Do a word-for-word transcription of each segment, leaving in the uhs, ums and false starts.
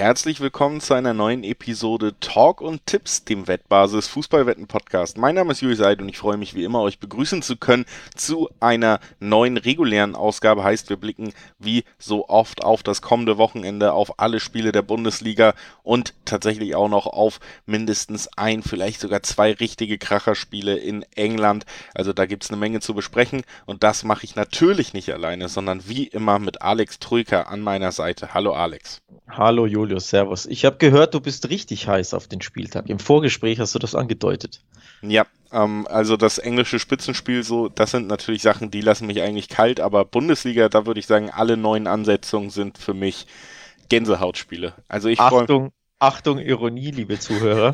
Herzlich willkommen zu einer neuen Episode Talk und Tipps, dem Wettbasis Fußballwetten-Podcast. Mein Name ist Julius Eid und ich freue mich wie immer, euch begrüßen zu können zu einer neuen regulären Ausgabe. Heißt, wir blicken wie so oft auf das kommende Wochenende, auf alle Spiele der Bundesliga und tatsächlich auch noch auf mindestens ein, vielleicht sogar zwei richtige Kracherspiele in England. Also da gibt es eine Menge zu besprechen und das mache ich natürlich nicht alleine, sondern wie immer mit Alex Troika an meiner Seite. Hallo Alex. Hallo Julius, servus. Ich habe gehört, du bist richtig heiß auf den Spieltag. Im Vorgespräch hast du das angedeutet. Ja, ähm, also das englische Spitzenspiel, so, das sind natürlich Sachen, die lassen mich eigentlich kalt, aber Bundesliga, da würde ich sagen, alle neuen Ansetzungen sind für mich Gänsehautspiele. Also ich freue Achtung, Achtung, Ironie, liebe Zuhörer.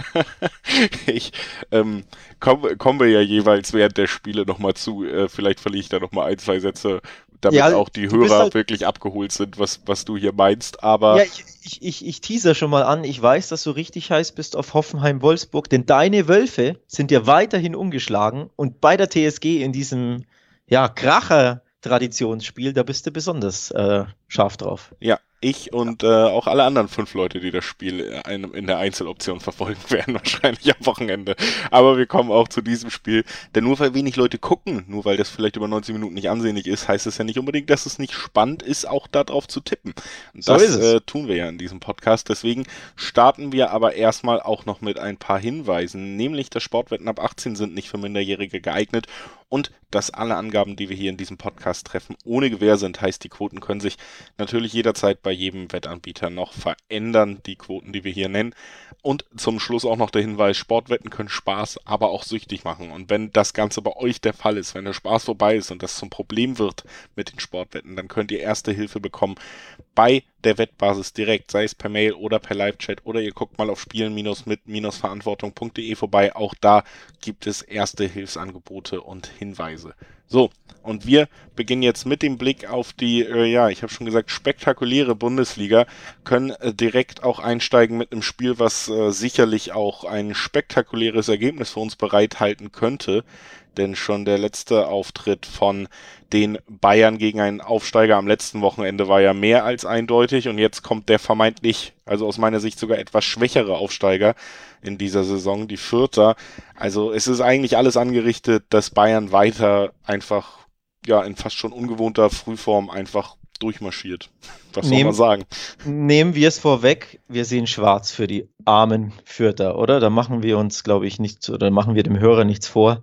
ich ähm, komme kommen wir ja jeweils während der Spiele nochmal zu. Äh, vielleicht verliere ich da nochmal ein, zwei Sätze, damit Ja, auch die du bist Hörer halt, wirklich abgeholt sind, was, was du hier meinst. Aber ja, ich, ich, ich, ich teaser schon mal an. Ich weiß, dass du richtig heiß bist auf Hoffenheim-Wolfsburg, denn deine Wölfe sind ja weiterhin ungeschlagen und bei der T S G in diesem, ja, Kracher-Traditionsspiel, da bist du besonders äh, scharf drauf. ja, ich und äh, auch alle anderen fünf Leute, die das Spiel in, in der Einzeloption verfolgen werden, wahrscheinlich am Wochenende. Aber wir kommen auch zu diesem Spiel, denn nur weil wenig Leute gucken, nur weil das vielleicht über neunzig Minuten nicht ansehnlich ist, heißt es ja nicht unbedingt, dass es nicht spannend ist, auch darauf zu tippen. Und So das ist es. äh, tun wir ja in diesem Podcast. Deswegen starten wir aber erstmal auch noch mit ein paar Hinweisen, nämlich, dass Sportwetten ab achtzehn sind nicht für Minderjährige geeignet und dass alle Angaben, die wir hier in diesem Podcast treffen, ohne Gewähr sind. Heißt, die Quoten können sich natürlich jederzeit bei jedem Wettanbieter noch verändern, die Quoten, die wir hier nennen. Und zum Schluss auch noch der Hinweis, Sportwetten können Spaß, aber auch süchtig machen. Und wenn das Ganze bei euch der Fall ist, wenn der Spaß vorbei ist und das zum Problem wird mit den Sportwetten, dann könnt ihr erste Hilfe bekommen bei der Wettbasis direkt, sei es per Mail oder per Live-Chat oder ihr guckt mal auf spielen-mit-verantwortung punkt de vorbei. Auch da gibt es erste Hilfsangebote und Hinweise. So, und wir beginnen jetzt mit dem Blick auf die, äh, ja, ich habe schon gesagt, spektakuläre Bundesliga, können äh, direkt auch einsteigen mit einem Spiel, was äh, sicherlich auch ein spektakuläres Ergebnis für uns bereithalten könnte. Denn schon der letzte Auftritt von den Bayern gegen einen Aufsteiger am letzten Wochenende war ja mehr als eindeutig. Und jetzt kommt der vermeintlich, also aus meiner Sicht sogar etwas schwächere Aufsteiger in dieser Saison, die Vierter. Also es ist eigentlich alles angerichtet, dass Bayern weiter einfach, ja, in fast schon ungewohnter Frühform einfach durchmarschiert. Was soll man Nehmen, sagen? nehmen wir es vorweg, wir sehen schwarz für die armen Fürther, oder? Da machen wir uns, glaube ich, nichts, oder machen wir dem Hörer nichts vor.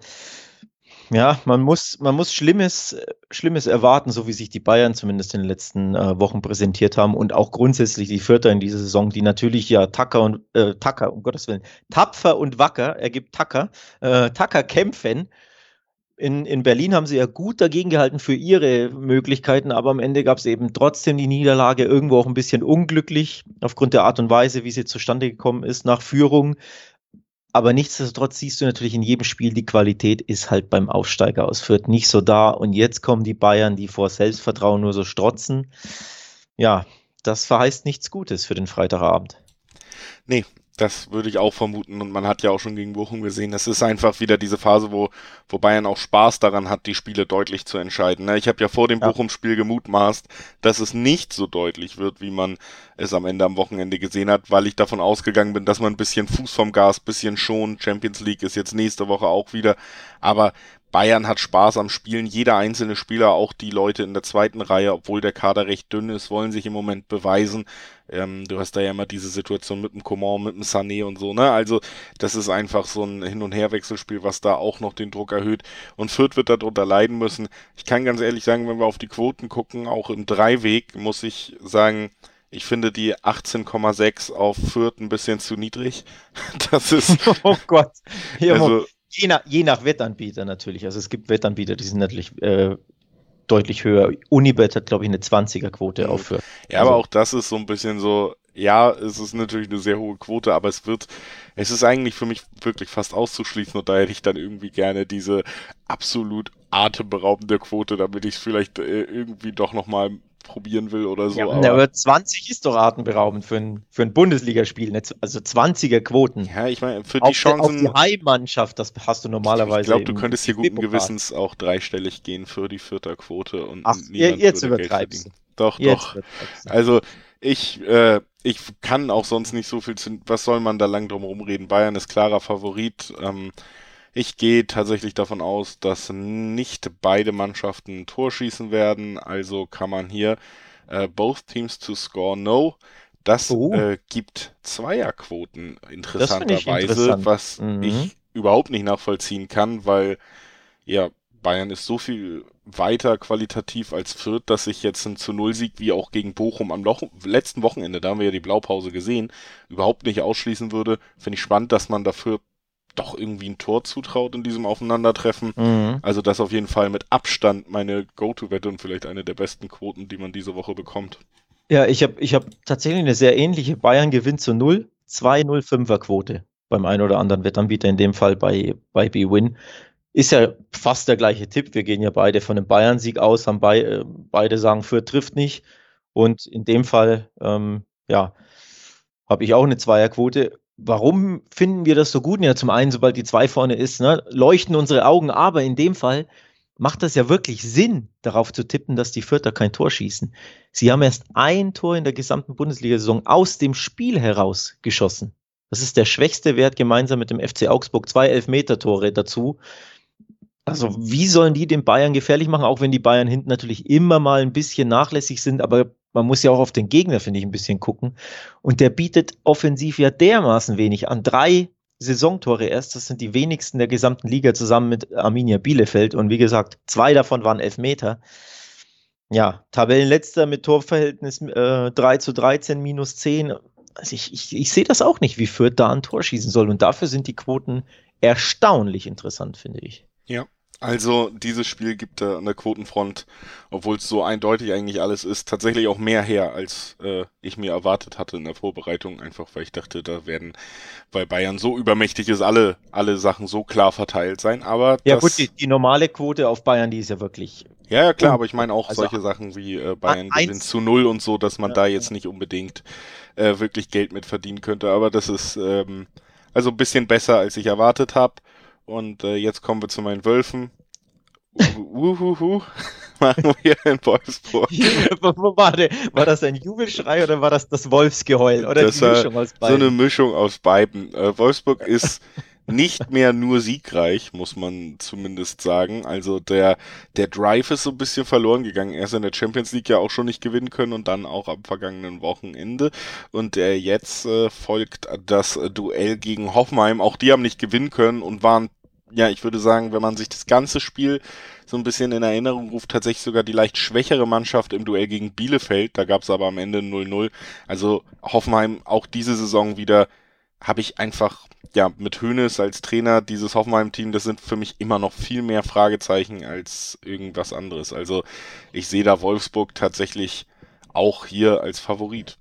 Ja, man muss, man muss Schlimmes, äh, Schlimmes erwarten, so wie sich die Bayern zumindest in den letzten äh, Wochen präsentiert haben und auch grundsätzlich die Fürther in dieser Saison, die natürlich ja Tacker und äh, Tacker, um Gottes Willen, tapfer und wacker, ergibt Tacker, äh, Tacker kämpfen. In, in Berlin haben sie ja gut dagegen gehalten für ihre Möglichkeiten, aber am Ende gab es eben trotzdem die Niederlage, irgendwo auch ein bisschen unglücklich, aufgrund der Art und Weise, wie sie zustande gekommen ist, nach Führung. Aber nichtsdestotrotz siehst du natürlich in jedem Spiel, die Qualität ist halt beim Aufsteiger aus Fürth nicht so da. Und jetzt kommen die Bayern, die vor Selbstvertrauen nur so strotzen. Ja, das verheißt nichts Gutes für den Freitagabend. Nee, das würde ich auch vermuten und man hat ja auch schon gegen Bochum gesehen, es ist einfach wieder diese Phase, wo, wo Bayern auch Spaß daran hat, die Spiele deutlich zu entscheiden. Ne? Ich habe ja vor dem Ja. Bochum-Spiel gemutmaßt, dass es nicht so deutlich wird, wie man es am Ende am Wochenende gesehen hat, weil ich davon ausgegangen bin, dass man ein bisschen Fuß vom Gas, ein bisschen schon, Champions League ist jetzt nächste Woche auch wieder, aber Bayern hat Spaß am Spielen, jeder einzelne Spieler, auch die Leute in der zweiten Reihe, obwohl der Kader recht dünn ist, wollen sich im Moment beweisen. Ähm, du hast da ja immer diese Situation mit dem Coman, mit dem Sané und so, ne? Also das ist einfach so ein Hin- und Herwechselspiel, was da auch noch den Druck erhöht. Und Fürth wird darunter leiden müssen. Ich kann ganz ehrlich sagen, wenn wir auf die Quoten gucken, auch im Dreiweg, muss ich sagen, ich finde die achtzehn Komma sechs auf Fürth ein bisschen zu niedrig. Das ist, Oh Gott. Ja, also je, nach, je nach Wettanbieter natürlich. Also es gibt Wettanbieter, die sind natürlich äh, deutlich höher. Unibet hat, glaube ich, eine zwanziger-Quote auf Fürth. ja, Also, aber auch das ist so ein bisschen so, ja, es ist natürlich eine sehr hohe Quote, aber es wird, es ist eigentlich für mich wirklich fast auszuschließen und da hätte ich dann irgendwie gerne diese absolut atemberaubende Quote, damit ich es vielleicht äh, irgendwie doch nochmal probieren will oder so, ja, aber aber zwanzig ist doch atemberaubend für ein, für ein Bundesligaspiel. nicht? Also zwanziger-Quoten. ja, ich meine, für die Auf, der- auf die Chancen, Heimmannschaft, das hast du ich normalerweise glaube, du im könntest hier guten D F B-Pokal. Gewissens auch dreistellig gehen für die Vierter Quote und Ach, niemand ihr- jetzt würde Geld übertreibst verdienen. Doch, Jetzt doch. übertreibst du. Also Ich, äh, ich kann auch sonst nicht so viel zu, was soll man da lang drum rumreden? Bayern ist klarer Favorit. Ähm, ich gehe tatsächlich davon aus, dass nicht beide Mannschaften ein Tor schießen werden. Also kann man hier äh, both teams to score no. Das Oh, äh, gibt Zweierquoten das finde ich interessanterweise, interessant. was Mhm. ich überhaupt nicht nachvollziehen kann, weil ja, Bayern ist so viel weiter qualitativ als Fürth, dass ich jetzt einen zu Null Sieg wie auch gegen Bochum am Loch letzten Wochenende, da haben wir ja die Blaupause gesehen, überhaupt nicht ausschließen würde. Finde ich spannend, dass man dafür doch irgendwie ein Tor zutraut in diesem Aufeinandertreffen. Mhm. Also das auf jeden Fall mit Abstand meine Go-To-Wette und vielleicht eine der besten Quoten, die man diese Woche bekommt. Ja, ich habe ich hab tatsächlich eine sehr ähnliche Bayern gewinnt zu null, zwei null fünfer Quote beim einen oder anderen Wettanbieter, in dem Fall bei, bei B-Win. Ist ja fast der gleiche Tipp. Wir gehen ja beide von einem Bayern-Sieg aus, haben bei, äh, beide sagen, Fürth trifft nicht. Und in dem Fall, ähm, ja, habe ich auch eine Zweierquote. Warum finden wir das so gut? Ja, zum einen, sobald die zwei vorne ist, ne, leuchten unsere Augen, aber in dem Fall macht das ja wirklich Sinn, darauf zu tippen, dass die Fürther kein Tor schießen. Sie haben erst ein Tor in der gesamten Bundesliga-Saison aus dem Spiel heraus geschossen. Das ist der schwächste Wert gemeinsam mit dem F C Augsburg. Zwei Elfmeter-Tore dazu. Also, wie sollen die den Bayern gefährlich machen, auch wenn die Bayern hinten natürlich immer mal ein bisschen nachlässig sind, aber man muss ja auch auf den Gegner, finde ich, ein bisschen gucken. Und der bietet offensiv ja dermaßen wenig an. Drei Saisontore erst, das sind die wenigsten der gesamten Liga zusammen mit Arminia Bielefeld. Und wie gesagt, zwei davon waren Elfmeter. Ja, Tabellenletzter mit Torverhältnis äh, drei zu dreizehn, minus zehn. Also ich, ich, ich sehe das auch nicht, wie Fürth da ein Tor schießen soll. Und dafür sind die Quoten erstaunlich interessant, finde ich. Ja. Also dieses Spiel gibt äh, an der Quotenfront, obwohl es so eindeutig eigentlich alles ist, tatsächlich auch mehr her, als äh, ich mir erwartet hatte in der Vorbereitung. Einfach weil ich dachte, da werden, weil Bayern so übermächtig ist, alle, alle Sachen so klar verteilt sein. Aber Ja gut, die, das, die normale Quote auf Bayern, die ist ja wirklich ja, ja klar, un aber ich meine auch also solche Sachen wie äh, a- Bayern gewinnt eins. zu null und so, dass man Ja, da ja. jetzt nicht unbedingt äh, wirklich Geld mit verdienen könnte. Aber das ist ähm, also ein bisschen besser, als ich erwartet habe. Und äh, jetzt kommen wir zu meinen Wölfen. Uhuhu, machen wir in Wolfsburg. Warte, war das ein Jubelschrei oder war das das Wolfsgeheul oder die Das war Mischung aus so eine beiden? Mischung aus beiden. Äh, Wolfsburg ist nicht mehr nur siegreich, muss man zumindest sagen. Also der, der Drive ist so ein bisschen verloren gegangen. Erst in der Champions League ja auch schon nicht gewinnen können und dann auch am vergangenen Wochenende. Und äh, jetzt äh, folgt das Duell gegen Hoffenheim. Auch die haben nicht gewinnen können und waren, ja, ich würde sagen, wenn man sich das ganze Spiel so ein bisschen in Erinnerung ruft, tatsächlich sogar die leicht schwächere Mannschaft im Duell gegen Bielefeld. Da gab es aber am Ende null null. Also Hoffenheim auch diese Saison wieder habe ich einfach, ja, mit Hoeneß als Trainer, dieses Hoffenheim-Team, das sind für mich immer noch viel mehr Fragezeichen als irgendwas anderes. Also ich sehe da Wolfsburg tatsächlich auch hier als Favorit.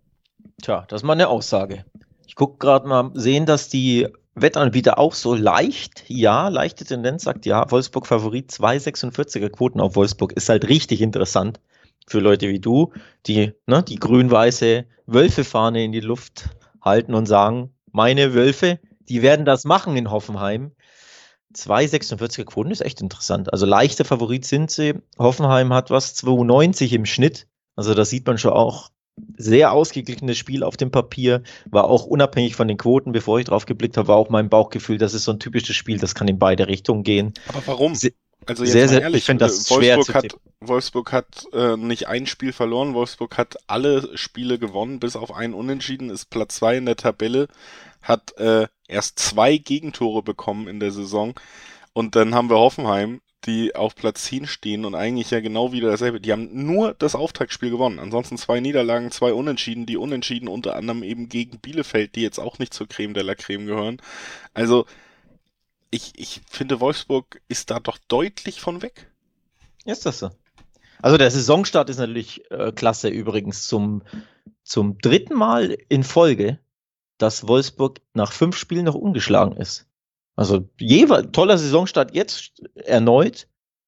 Tja, das ist mal eine Aussage. Ich gucke gerade mal, sehen, dass die Wettanbieter auch so leicht, ja, leichte Tendenz sagt, ja, Wolfsburg Favorit, zwei Komma sechsundvierziger Quoten auf Wolfsburg ist halt richtig interessant für Leute wie du, die ne, die grün-weiße Wölfe-Fahne in die Luft halten und sagen, meine Wölfe, die werden das machen in Hoffenheim. zwei Komma sechsundvierziger Quoten ist echt interessant. Also leichter Favorit sind sie. Hoffenheim hat was, zwei Komma neunzig im Schnitt. Also da sieht man schon auch sehr ausgeglichenes Spiel auf dem Papier. War auch unabhängig von den Quoten, bevor ich drauf geblickt habe, war auch mein Bauchgefühl, das ist so ein typisches Spiel, das kann in beide Richtungen gehen. Aber warum? Se Also jetzt sehr, mal sehr, ich ehrlich, finde äh, das schwer Wolfsburg zu hat, tippen. Wolfsburg hat äh, nicht ein Spiel verloren, Wolfsburg hat alle Spiele gewonnen, bis auf einen Unentschieden, ist Platz zwei in der Tabelle, hat äh, erst zwei Gegentore bekommen in der Saison und dann haben wir Hoffenheim, die auf Platz zehn stehen und eigentlich ja genau wieder dasselbe. Die haben nur das Auftaktspiel gewonnen, ansonsten zwei Niederlagen, zwei Unentschieden, die Unentschieden unter anderem eben gegen Bielefeld, die jetzt auch nicht zur Creme de la Creme gehören. Also ich, ich finde, Wolfsburg ist da doch deutlich von weg. Ist das so? Also der Saisonstart ist natürlich äh, klasse übrigens zum, zum dritten Mal in Folge, dass Wolfsburg nach fünf Spielen noch ungeschlagen ist. Also jeweils toller Saisonstart jetzt erneut.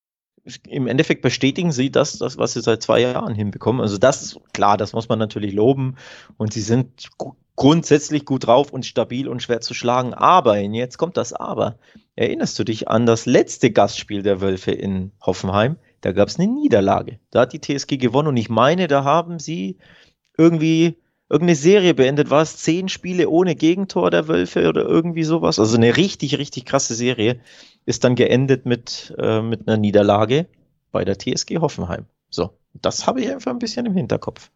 Im Endeffekt bestätigen sie das, das, was sie seit zwei Jahren hinbekommen. Also das ist klar, das muss man natürlich loben. Und sie sind gu- grundsätzlich gut drauf und stabil und schwer zu schlagen. Aber, und jetzt kommt das Aber. Erinnerst du dich an das letzte Gastspiel der Wölfe in Hoffenheim? Da gab es eine Niederlage. Da hat die T S G gewonnen und ich meine, da haben sie irgendwie irgendeine Serie beendet. War es zehn Spiele ohne Gegentor der Wölfe oder irgendwie sowas? Also eine richtig, richtig krasse Serie ist dann geendet mit, äh, mit einer Niederlage bei der T S G Hoffenheim. So, das habe ich einfach ein bisschen im Hinterkopf.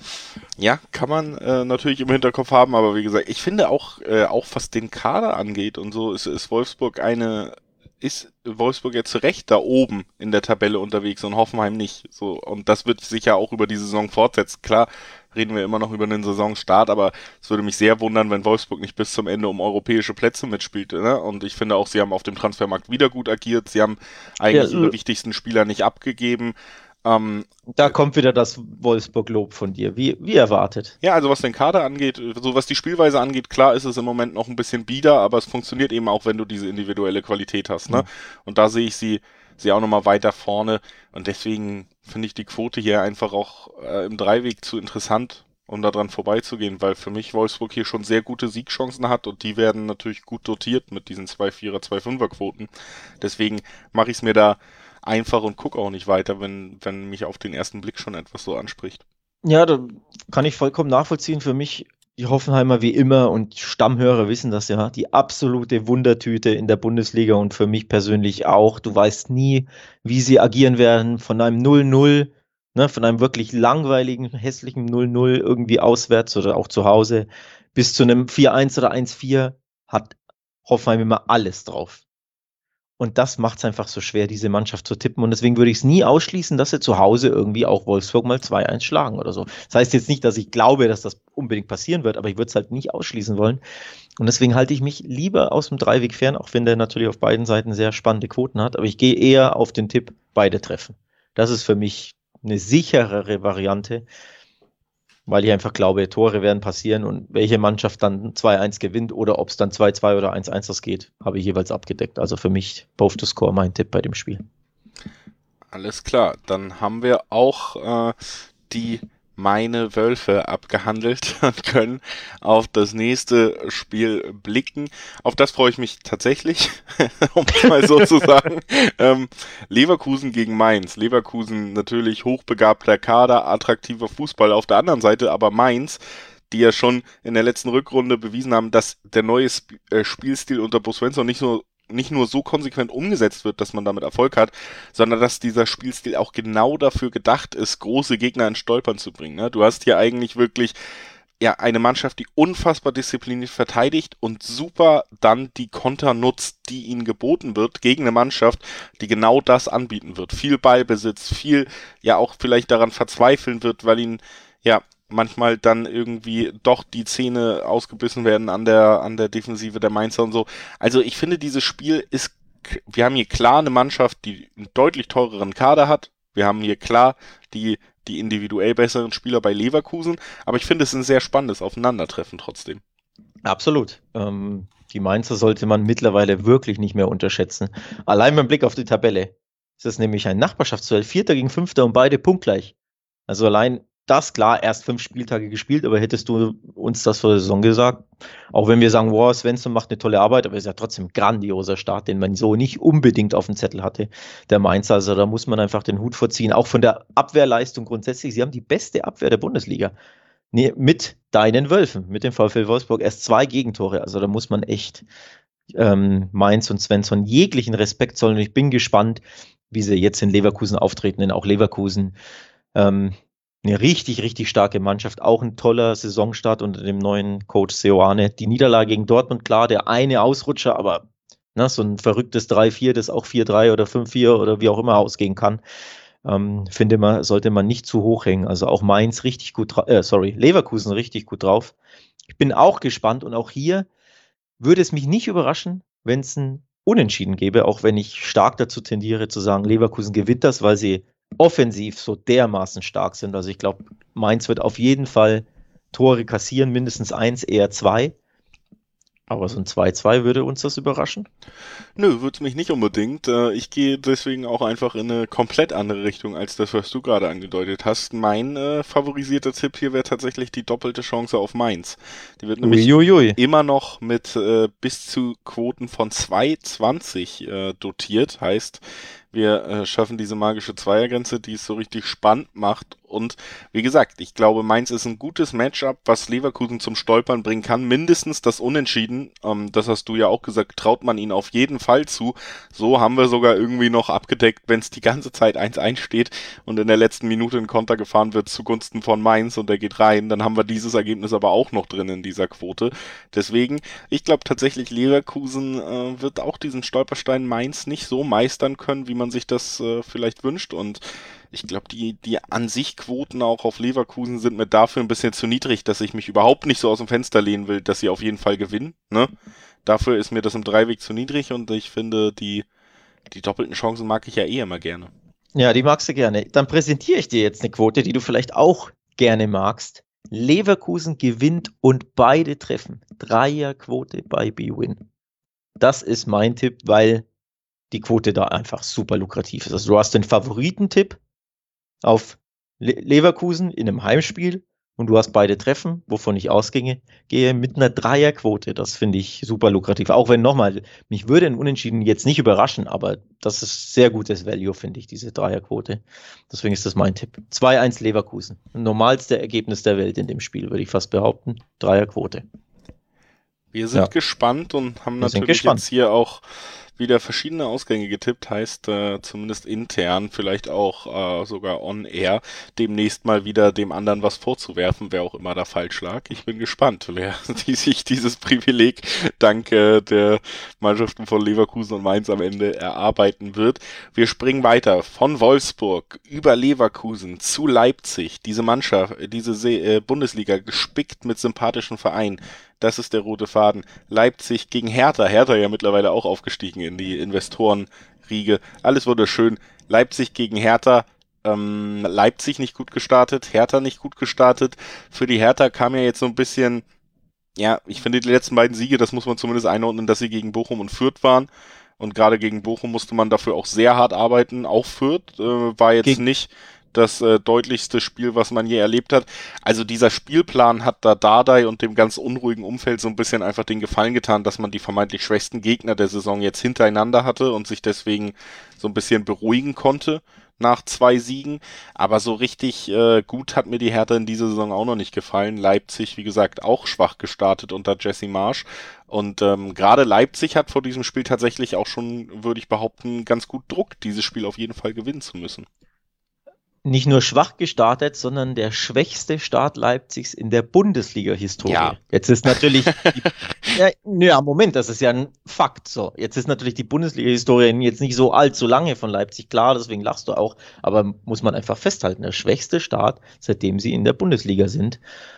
Ja, kann man äh, natürlich im Hinterkopf haben, aber wie gesagt, ich finde auch, äh, auch was den Kader angeht und so, ist, ist Wolfsburg eine, ist Wolfsburg jetzt zu Recht da oben in der Tabelle unterwegs und Hoffenheim nicht. So, und das wird sich ja auch über die Saison fortsetzen. Klar, reden wir immer noch über den Saisonstart, aber es würde mich sehr wundern, wenn Wolfsburg nicht bis zum Ende um europäische Plätze mitspielt. Ne? Und ich finde auch, sie haben auf dem Transfermarkt wieder gut agiert. Sie haben eigentlich Ja, ihre wichtigsten Spieler nicht abgegeben. Ähm, Da kommt wieder das Wolfsburg-Lob von dir, wie, wie erwartet. Ja, also was den Kader angeht, so was die Spielweise angeht, klar ist es im Moment noch ein bisschen bieder, aber es funktioniert eben auch, wenn du diese individuelle Qualität hast, ne? Mhm. Und da sehe ich sie, sie auch nochmal weiter vorne und deswegen finde ich die Quote hier einfach auch äh, im Dreiweg zu interessant, um da dran vorbeizugehen, weil für mich Wolfsburg hier schon sehr gute Siegchancen hat und die werden natürlich gut dotiert mit diesen zwei Vierer, zwei Fünfer Quoten. Deswegen mache ich es mir da einfach und gucke auch nicht weiter, wenn, wenn mich auf den ersten Blick schon etwas so anspricht. Ja, da kann ich vollkommen nachvollziehen. Für mich, die Hoffenheimer wie immer und Stammhörer wissen das ja, die absolute Wundertüte in der Bundesliga und für mich persönlich auch. Du weißt nie, wie sie agieren werden. Von einem null null, ne, von einem wirklich langweiligen, hässlichen null null irgendwie auswärts oder auch zu Hause bis zu einem vier eins oder eins vier hat Hoffenheim immer alles drauf. Und das macht es einfach so schwer, diese Mannschaft zu tippen. Und deswegen würde ich es nie ausschließen, dass sie zu Hause irgendwie auch Wolfsburg mal zwei eins schlagen oder so. Das heißt jetzt nicht, dass ich glaube, dass das unbedingt passieren wird, aber ich würde es halt nicht ausschließen wollen. Und deswegen halte ich mich lieber aus dem Dreiweg fern, auch wenn der natürlich auf beiden Seiten sehr spannende Quoten hat. Aber ich gehe eher auf den Tipp, beide treffen. Das ist für mich eine sicherere Variante, weil ich einfach glaube, Tore werden passieren und welche Mannschaft dann zwei eins gewinnt oder ob es dann zwei zwei oder eins eins geht, habe ich jeweils abgedeckt. Also für mich both to score mein Tipp bei dem Spiel. Alles klar, dann haben wir auch äh, die meine Wölfe abgehandelt und können auf das nächste Spiel blicken. Auf das freue ich mich tatsächlich, um es mal so zu sagen. Ähm, Leverkusen gegen Mainz. Leverkusen natürlich hochbegabter Kader, attraktiver Fußball auf der anderen Seite, aber Mainz, die ja schon in der letzten Rückrunde bewiesen haben, dass der neue Sp- äh, Spielstil unter Bo Svensson nicht nur nicht nur so konsequent umgesetzt wird, dass man damit Erfolg hat, sondern dass dieser Spielstil auch genau dafür gedacht ist, große Gegner ins Stolpern zu bringen. Ne? Du hast hier eigentlich wirklich ja eine Mannschaft, die unfassbar diszipliniert verteidigt und super dann die Konter nutzt, die ihnen geboten wird, gegen eine Mannschaft, die genau das anbieten wird. Viel Ballbesitz, viel ja auch vielleicht daran verzweifeln wird, weil ihnen ja manchmal dann irgendwie doch die Zähne ausgebissen werden an der, an der Defensive der Mainzer und so. Also ich finde, dieses Spiel ist, wir haben hier klar eine Mannschaft, die einen deutlich teureren Kader hat. Wir haben hier klar die, die individuell besseren Spieler bei Leverkusen. Aber ich finde, es ist ein sehr spannendes Aufeinandertreffen trotzdem. Absolut. Ähm, die Mainzer sollte man mittlerweile wirklich nicht mehr unterschätzen. Allein beim Blick auf die Tabelle. Es ist nämlich ein Nachbarschaftsduell, Vierter gegen Fünfter und beide punktgleich. Also allein das, klar, erst fünf Spieltage gespielt, aber hättest du uns das vor der Saison gesagt, auch wenn wir sagen, wow, Svensson macht eine tolle Arbeit, aber es ist ja trotzdem ein grandioser Start, den man so nicht unbedingt auf dem Zettel hatte, der Mainzer. Also da muss man einfach den Hut vorziehen, auch von der Abwehrleistung grundsätzlich. Sie haben die beste Abwehr der Bundesliga. Nee, mit deinen Wölfen, mit dem VfL Wolfsburg erst zwei Gegentore. Also da muss man echt ähm, Mainz und Svensson jeglichen Respekt zollen. Und ich bin gespannt, wie sie jetzt in Leverkusen auftreten, denn auch Leverkusen ähm, eine richtig, richtig starke Mannschaft. Auch ein toller Saisonstart unter dem neuen Coach Seoane. Die Niederlage gegen Dortmund, klar, der eine Ausrutscher, aber ne, so ein verrücktes drei vier, das auch vier drei oder fünf vier oder wie auch immer ausgehen kann, ähm, finde man, sollte man nicht zu hoch hängen. Also auch Mainz richtig gut drauf, äh, sorry, Leverkusen richtig gut drauf. Ich bin auch gespannt und auch hier würde es mich nicht überraschen, wenn es ein Unentschieden gäbe, auch wenn ich stark dazu tendiere zu sagen, Leverkusen gewinnt das, weil sie offensiv so dermaßen stark sind. Also ich glaube, Mainz wird auf jeden Fall Tore kassieren, mindestens eins, eher zwei. Aber so ein zwei zwei würde uns das überraschen? Nö, wird's mich nicht unbedingt. Äh, Ich gehe deswegen auch einfach in eine komplett andere Richtung als das, was du gerade angedeutet hast. Mein äh, favorisierter Tipp hier wäre tatsächlich die doppelte Chance auf Mainz. Die wird nämlich Uiuiui. immer noch mit äh, bis zu Quoten von zwei zwanzig äh, dotiert. Heißt, wir äh, schaffen diese magische Zweiergrenze, die es so richtig spannend macht Und wie gesagt, ich glaube, Mainz ist ein gutes Matchup, was Leverkusen zum Stolpern bringen kann. Mindestens das Unentschieden, ähm, das hast du ja auch gesagt, traut man ihnen auf jeden Fall zu. So haben wir sogar irgendwie noch abgedeckt, wenn es die ganze Zeit eins eins steht und in der letzten Minute ein Konter gefahren wird zugunsten von Mainz und der geht rein, dann haben wir dieses Ergebnis aber auch noch drin in dieser Quote. Deswegen, ich glaube tatsächlich, Leverkusen äh, wird auch diesen Stolperstein Mainz nicht so meistern können, wie man sich das äh, vielleicht wünscht. Und ich glaube, die, die an sich Quoten auch auf Leverkusen sind mir dafür ein bisschen zu niedrig, dass ich mich überhaupt nicht so aus dem Fenster lehnen will, dass sie auf jeden Fall gewinnen. Ne? Dafür ist mir das im Dreiweg zu niedrig und ich finde, die, die doppelten Chancen mag ich ja eh immer gerne. Ja, die magst du gerne. Dann präsentiere ich dir jetzt eine Quote, die du vielleicht auch gerne magst. Leverkusen gewinnt und beide treffen. Dreierquote bei B-Win. Das ist mein Tipp, weil die Quote da einfach super lukrativ ist. Also du hast den Favoritentipp auf Le- Leverkusen in einem Heimspiel und du hast beide Treffen, wovon ich ausgehe, gehe mit einer Dreierquote. Das finde ich super lukrativ. Auch wenn nochmal, mich würde ein Unentschieden jetzt nicht überraschen, aber das ist sehr gutes Value, finde ich, diese Dreierquote. Deswegen ist das mein Tipp. zwei eins Leverkusen. Normalste Ergebnis der Welt in dem Spiel, würde ich fast behaupten. Dreierquote. Wir sind Ja. gespannt und haben Wir sind natürlich gespannt. jetzt hier auch wieder verschiedene Ausgänge getippt, heißt äh, zumindest intern, vielleicht auch äh, sogar on air, demnächst mal wieder dem anderen was vorzuwerfen, wer auch immer da falsch lag. Ich bin gespannt, wer die sich dieses Privileg dank äh, der Mannschaften von Leverkusen und Mainz am Ende erarbeiten wird. Wir springen weiter von Wolfsburg über Leverkusen zu Leipzig. Diese Mannschaft, diese Se- äh, Bundesliga gespickt mit sympathischen Vereinen. Das ist der rote Faden. Leipzig gegen Hertha. Hertha ja mittlerweile auch aufgestiegen in die Investorenriege. Alles wurde schön. Leipzig gegen Hertha. Ähm, Leipzig nicht gut gestartet. Hertha nicht gut gestartet. Für die Hertha kam ja jetzt so ein bisschen, ja, ich finde die letzten beiden Siege, das muss man zumindest einordnen, dass sie gegen Bochum und Fürth waren. Und gerade gegen Bochum musste man dafür auch sehr hart arbeiten. Auch Fürth äh, war jetzt Gegen- nicht das äh, deutlichste Spiel, was man je erlebt hat. Also dieser Spielplan hat da Dardai und dem ganz unruhigen Umfeld so ein bisschen einfach den Gefallen getan, dass man die vermeintlich schwächsten Gegner der Saison jetzt hintereinander hatte und sich deswegen so ein bisschen beruhigen konnte nach zwei Siegen. Aber so richtig äh, gut hat mir die Hertha in dieser Saison auch noch nicht gefallen. Leipzig, wie gesagt, auch schwach gestartet unter Jesse Marsch. Und ähm, gerade Leipzig hat vor diesem Spiel tatsächlich auch schon, würde ich behaupten, ganz gut Druck, dieses Spiel auf jeden Fall gewinnen zu müssen. Nicht nur schwach gestartet, sondern der schwächste Start Leipzigs in der Bundesliga-Historie. Ja. Jetzt ist natürlich, die, ja, ja, Moment, das ist ja ein Fakt. So, jetzt ist natürlich die Bundesliga-Historie jetzt nicht so allzu lange von Leipzig, klar, deswegen lachst du auch, aber muss man einfach festhalten, der schwächste Start, seitdem sie in der Bundesliga sind.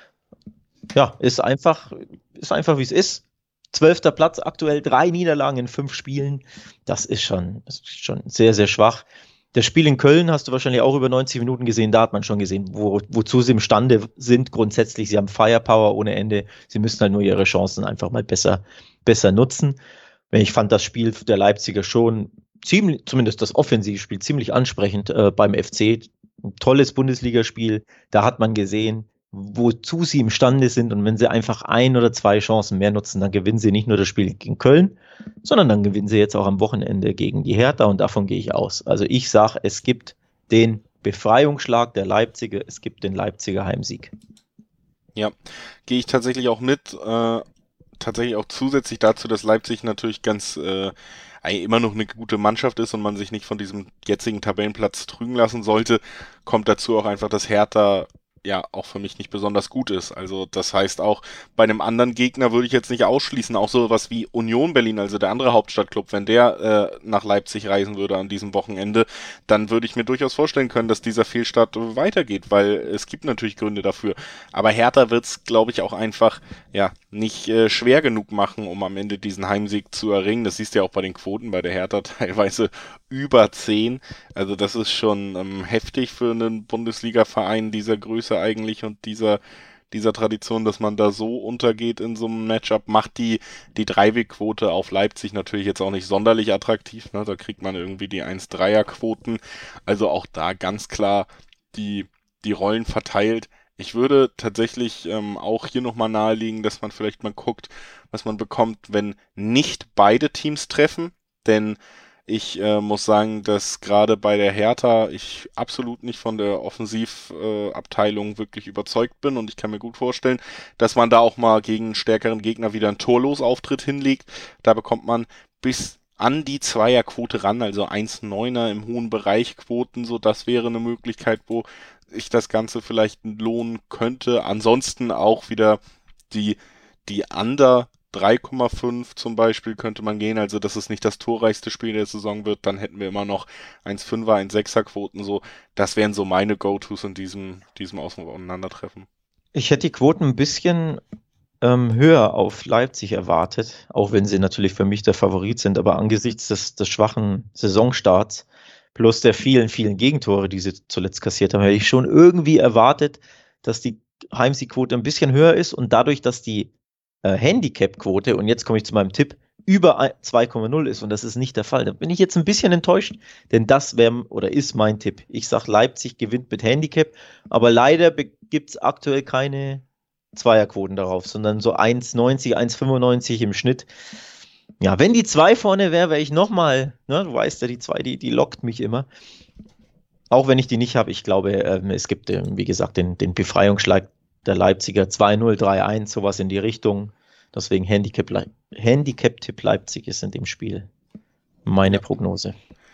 Ja, ist einfach, ist einfach wie es ist. Zwölfter Platz aktuell, drei Niederlagen in fünf Spielen. Das ist schon, das ist schon sehr, sehr schwach. Das Spiel in Köln hast du wahrscheinlich auch über neunzig Minuten gesehen. Da hat man schon gesehen, wo, wozu sie imstande sind. Grundsätzlich, sie haben Firepower ohne Ende. Sie müssen halt nur ihre Chancen einfach mal besser, besser nutzen. Ich fand das Spiel der Leipziger schon ziemlich, zumindest das Offensivspiel, ziemlich ansprechend äh, beim F C. Ein tolles Bundesligaspiel. Da hat man gesehen, wozu sie imstande sind. Und wenn sie einfach ein oder zwei Chancen mehr nutzen, dann gewinnen sie nicht nur das Spiel gegen Köln, sondern dann gewinnen sie jetzt auch am Wochenende gegen die Hertha und davon gehe ich aus. Also ich sage, es gibt den Befreiungsschlag der Leipziger, es gibt den Leipziger Heimsieg. Ja, gehe ich tatsächlich auch mit. Äh, tatsächlich auch zusätzlich dazu, dass Leipzig natürlich ganz äh, immer noch eine gute Mannschaft ist und man sich nicht von diesem jetzigen Tabellenplatz trügen lassen sollte, kommt dazu auch einfach, dass Hertha ja auch für mich nicht besonders gut ist. Also das heißt auch, bei einem anderen Gegner würde ich jetzt nicht ausschließen, auch sowas wie Union Berlin, also der andere Hauptstadtclub, wenn der äh, nach Leipzig reisen würde an diesem Wochenende, dann würde ich mir durchaus vorstellen können, dass dieser Fehlstart weitergeht, weil es gibt natürlich Gründe dafür. Aber Hertha wird es, glaube ich, auch einfach ja nicht äh, schwer genug machen, um am Ende diesen Heimsieg zu erringen. Das siehst du ja auch bei den Quoten bei der Hertha teilweise über zehn. Also das ist schon ähm, heftig für einen Bundesliga-Verein dieser Größe eigentlich und dieser dieser Tradition, dass man da so untergeht in so einem Matchup, macht die die Dreiwegquote auf Leipzig natürlich jetzt auch nicht sonderlich attraktiv. Ne? Da kriegt man irgendwie die eins Komma dreier Quoten. Also auch da ganz klar die die Rollen verteilt. Ich würde tatsächlich ähm, auch hier nochmal nahelegen, dass man vielleicht mal guckt, was man bekommt, wenn nicht beide Teams treffen. Denn Ich äh, muss sagen, dass gerade bei der Hertha ich absolut nicht von der Offensivabteilung äh, wirklich überzeugt bin und ich kann mir gut vorstellen, dass man da auch mal gegen einen stärkeren Gegner wieder einen Torlosauftritt hinlegt. Da bekommt man bis an die Zweierquote ran, also eins Komma neuner im hohen Bereich Quoten, so das wäre eine Möglichkeit, wo ich das Ganze vielleicht lohnen könnte. Ansonsten auch wieder die, die Under drei Komma fünf zum Beispiel könnte man gehen, also dass es nicht das torreichste Spiel der Saison wird, dann hätten wir immer noch eins Komma fünfer, eins Komma sechser Quoten, so. Das wären so meine Go-Tos in diesem, diesem Aufeinandertreffen. Ich hätte die Quoten ein bisschen ähm, höher auf Leipzig erwartet, auch wenn sie natürlich für mich der Favorit sind, aber angesichts des, des schwachen Saisonstarts plus der vielen, vielen Gegentore, die sie zuletzt kassiert haben, hätte ich schon irgendwie erwartet, dass die Heimsiegquote ein bisschen höher ist und dadurch, dass die äh, Handicap-Quote, und jetzt komme ich zu meinem Tipp, über zwei Komma null ist und das ist nicht der Fall. Da bin ich jetzt ein bisschen enttäuscht, denn das wäre oder ist mein Tipp. Ich sage, Leipzig gewinnt mit Handicap, aber leider gibt es aktuell keine Zweierquoten darauf, sondern so eins Komma neunzig, eins Komma fünfundneunzig im Schnitt. Ja, wenn die zwei vorne wäre, wäre ich nochmal, ne, du weißt ja, die zwei, die, die lockt mich immer. Auch wenn ich die nicht habe, ich glaube, ähm, es gibt, ähm, wie gesagt, den, den Befreiungsschlag der Leipziger zwei null, drei eins, sowas in die Richtung. Deswegen Handicap, Handicap-Tipp Leipzig ist in dem Spiel meine Prognose.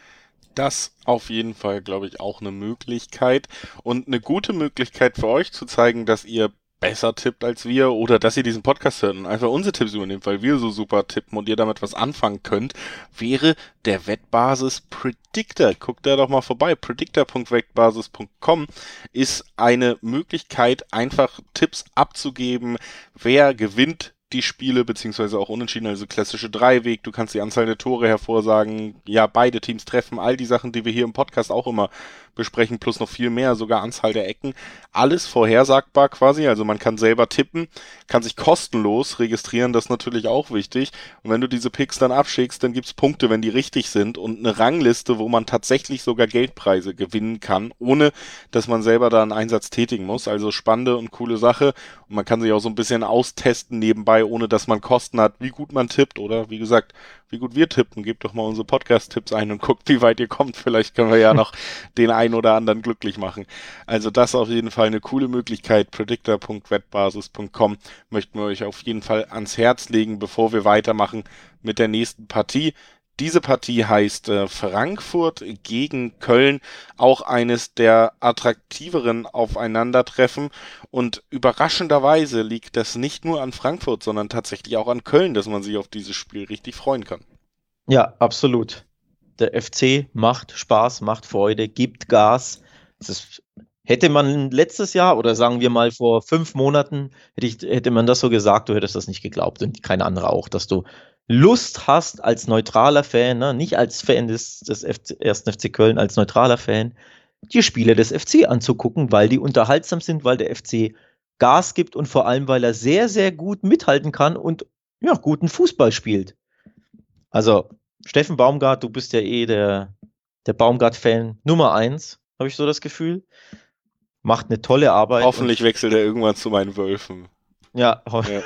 Das auf jeden Fall, glaube ich, auch eine Möglichkeit und eine gute Möglichkeit für euch zu zeigen, dass ihr besser tippt als wir oder dass ihr diesen Podcast hört und einfach unsere Tipps übernehmt, weil wir so super tippen und ihr damit was anfangen könnt, wäre der Wettbasis Predictor. Guckt da doch mal vorbei. predictor punkt wettbasis punkt com ist eine Möglichkeit, einfach Tipps abzugeben, wer gewinnt die Spiele, beziehungsweise auch unentschieden, also klassische Dreiweg, du kannst die Anzahl der Tore hervorsagen, ja, beide Teams treffen, all die Sachen, die wir hier im Podcast auch immer besprechen, plus noch viel mehr, sogar Anzahl der Ecken, alles vorhersagbar quasi, also man kann selber tippen, kann sich kostenlos registrieren, das ist natürlich auch wichtig, und wenn du diese Picks dann abschickst, dann gibt's Punkte, wenn die richtig sind und eine Rangliste, wo man tatsächlich sogar Geldpreise gewinnen kann, ohne dass man selber da einen Einsatz tätigen muss, also spannende und coole Sache und man kann sich auch so ein bisschen austesten nebenbei, ohne dass man Kosten hat, wie gut man tippt oder wie gesagt, wie gut wir tippen. Gebt doch mal unsere Podcast-Tipps ein und guckt, wie weit ihr kommt. Vielleicht können wir ja noch den einen oder anderen glücklich machen. Also das auf jeden Fall eine coole Möglichkeit. predictor punkt wettbasis punkt com möchten wir euch auf jeden Fall ans Herz legen, bevor wir weitermachen mit der nächsten Partie. Diese Partie heißt äh, Frankfurt gegen Köln, auch eines der attraktiveren Aufeinandertreffen und überraschenderweise liegt das nicht nur an Frankfurt, sondern tatsächlich auch an Köln, dass man sich auf dieses Spiel richtig freuen kann. Ja, absolut. Der F C macht Spaß, macht Freude, gibt Gas. Das ist, hätte man letztes Jahr oder sagen wir mal vor fünf Monaten, hätte, ich, hätte man das so gesagt, du hättest das nicht geglaubt und kein anderer auch, dass du Lust hast als neutraler Fan, ne, nicht als Fan des, des F C, ersten F C Köln, als neutraler Fan, die Spiele des F C anzugucken, weil die unterhaltsam sind, weil der F C Gas gibt und vor allem, weil er sehr, sehr gut mithalten kann und ja, guten Fußball spielt. Also, Steffen Baumgart, du bist ja eh der, der Baumgart-Fan Nummer eins, habe ich so das Gefühl. Macht eine tolle Arbeit. Hoffentlich wechselt er irgendwann zu meinen Wölfen. Ja, ja.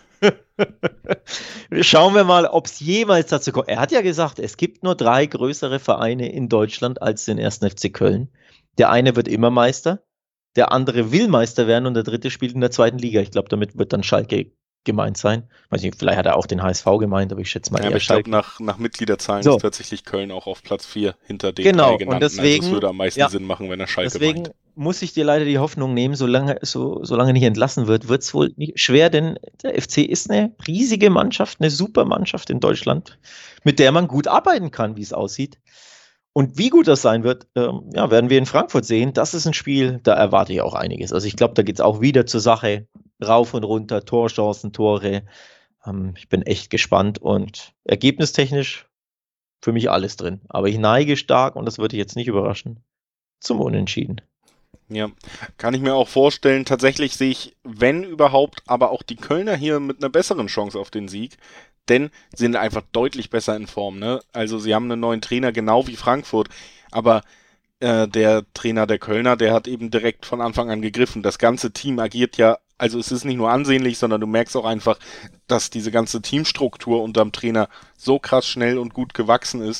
Schauen wir mal, ob es jemals dazu kommt. Er hat ja gesagt, es gibt nur drei größere Vereine in Deutschland als den ersten F C Köln. Der eine wird immer Meister, der andere will Meister werden und der dritte spielt in der zweiten Liga. Ich glaube, damit wird dann Schalke gemeint sein. Weiß nicht, vielleicht hat er auch den H S V gemeint, aber ich schätze mal ja, eher aber ich glaube, nach, nach Mitgliederzahlen so. Ist tatsächlich Köln auch auf Platz vier hinter den genau, drei genannten. Und deswegen, also es würde am meisten ja, Sinn machen, wenn er Schalke deswegen meint. Muss ich dir leider die Hoffnung nehmen, solange, so, solange nicht entlassen wird, wird es wohl nicht schwer, denn der F C ist eine riesige Mannschaft, eine super Mannschaft in Deutschland, mit der man gut arbeiten kann, wie es aussieht. Und wie gut das sein wird, ähm, ja, werden wir in Frankfurt sehen. Das ist ein Spiel, da erwarte ich auch einiges. Also ich glaube, da geht es auch wieder zur Sache, rauf und runter, Torchancen, Tore. Ähm, ich bin echt gespannt und ergebnistechnisch für mich alles drin. Aber ich neige stark, und das würde ich jetzt nicht überraschen, zum Unentschieden. Ja, kann ich mir auch vorstellen. Tatsächlich sehe ich, wenn überhaupt, aber auch die Kölner hier mit einer besseren Chance auf den Sieg, denn sie sind einfach deutlich besser in Form, ne? Also sie haben einen neuen Trainer, genau wie Frankfurt, aber äh, der Trainer der Kölner, der hat eben direkt von Anfang an gegriffen. Das ganze Team agiert ja, also es ist nicht nur ansehnlich, sondern du merkst auch einfach, dass diese ganze Teamstruktur unterm Trainer so krass schnell und gut gewachsen ist,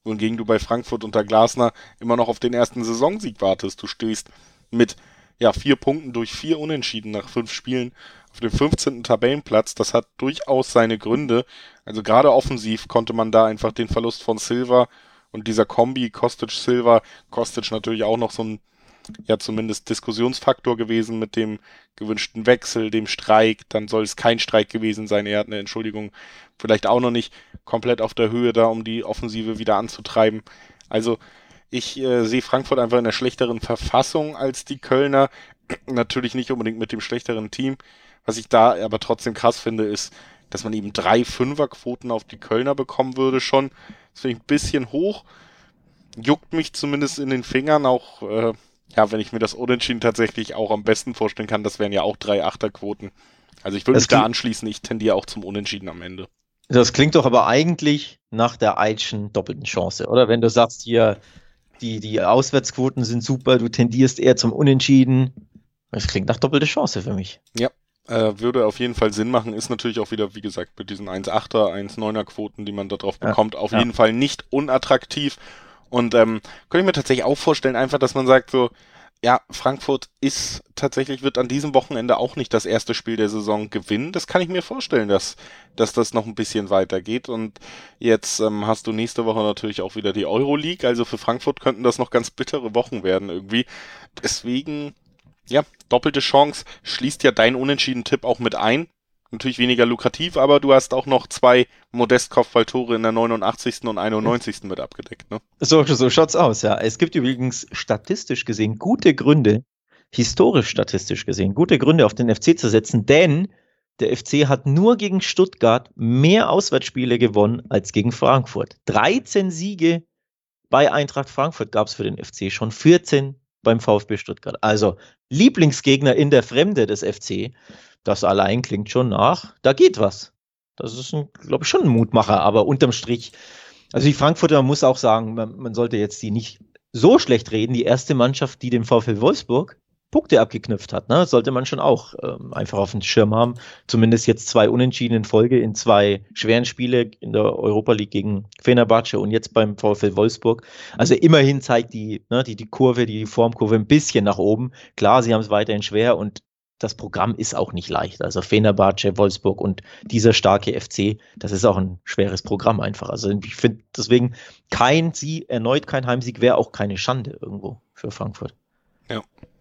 wohingegen du bei Frankfurt unter Glasner immer noch auf den ersten Saisonsieg wartest. Du stehst mit ja, vier Punkten durch vier Unentschieden nach fünf Spielen auf dem fünfzehnten Tabellenplatz. Das hat durchaus seine Gründe. Also gerade offensiv konnte man da einfach den Verlust von Silva und dieser Kombi Kostic-Silva, Kostic natürlich auch noch so ein, ja zumindest Diskussionsfaktor gewesen mit dem gewünschten Wechsel, dem Streik, dann soll es kein Streik gewesen sein, er hat eine Entschuldigung vielleicht auch noch nicht komplett auf der Höhe da, um die Offensive wieder anzutreiben. Also ich äh, sehe Frankfurt einfach in einer schlechteren Verfassung als die Kölner, natürlich nicht unbedingt mit dem schlechteren Team. Was ich da aber trotzdem krass finde, ist, dass man eben drei Fünferquoten auf die Kölner bekommen würde schon. Das finde ich ein bisschen hoch. Juckt mich zumindest in den Fingern, auch äh, ja, wenn ich mir das Unentschieden tatsächlich auch am besten vorstellen kann, das wären ja auch drei Achterquoten. Also ich würde mich da anschließen, ich tendiere auch zum Unentschieden am Ende. Das klingt doch aber eigentlich nach der Eitschen doppelten Chance, oder? Wenn du sagst, hier, die, die Auswärtsquoten sind super, du tendierst eher zum Unentschieden. Das klingt nach doppelte Chance für mich. Ja, äh, würde auf jeden Fall Sinn machen. Ist natürlich auch wieder, wie gesagt, mit diesen eins Komma achter, eins Komma neuner Quoten, die man da drauf bekommt, ja, auf ja. jeden Fall nicht unattraktiv. Und ähm, könnte ich mir tatsächlich auch vorstellen, einfach, dass man sagt so, ja, Frankfurt ist tatsächlich, wird an diesem Wochenende auch nicht das erste Spiel der Saison gewinnen. Das kann ich mir vorstellen, dass, dass das noch ein bisschen weitergeht. Und jetzt ähm, hast du nächste Woche natürlich auch wieder die Euroleague. Also für Frankfurt könnten das noch ganz bittere Wochen werden irgendwie. Deswegen, ja, doppelte Chance. Schließt ja dein Unentschieden-Tipp auch mit ein. Natürlich weniger lukrativ, aber du hast auch noch zwei Modest-Kopfballtore in der neunundachtzigsten und einundneunzigsten mit abgedeckt, ne? So, so schaut's aus, ja. Es gibt übrigens statistisch gesehen gute Gründe, historisch statistisch gesehen, gute Gründe auf den F C zu setzen, denn der F C hat nur gegen Stuttgart mehr Auswärtsspiele gewonnen als gegen Frankfurt. dreizehn Siege bei Eintracht Frankfurt gab's für den F C, schon vierzehn beim VfB Stuttgart. Also Lieblingsgegner in der Fremde des F C. Das allein klingt schon nach, da geht was. Das ist, glaube ich, schon ein Mutmacher, aber unterm Strich, also die Frankfurter, man muss auch sagen, man, man sollte jetzt die nicht so schlecht reden, die erste Mannschaft, die dem VfL Wolfsburg Punkte abgeknüpft hat, ne, sollte man schon auch ähm, einfach auf dem Schirm haben. Zumindest jetzt zwei Unentschieden in Folge in zwei schweren Spiele in der Europa League gegen Fenerbahce und jetzt beim VfL Wolfsburg. Also immerhin zeigt die, ne, die, die Kurve, die Formkurve ein bisschen nach oben. Klar, sie haben es weiterhin schwer und das Programm ist auch nicht leicht. Also Fenerbahce, Wolfsburg und dieser starke F C, das ist auch ein schweres Programm einfach. Also ich finde deswegen kein Sieg, erneut kein Heimsieg wäre auch keine Schande irgendwo für Frankfurt. Ja,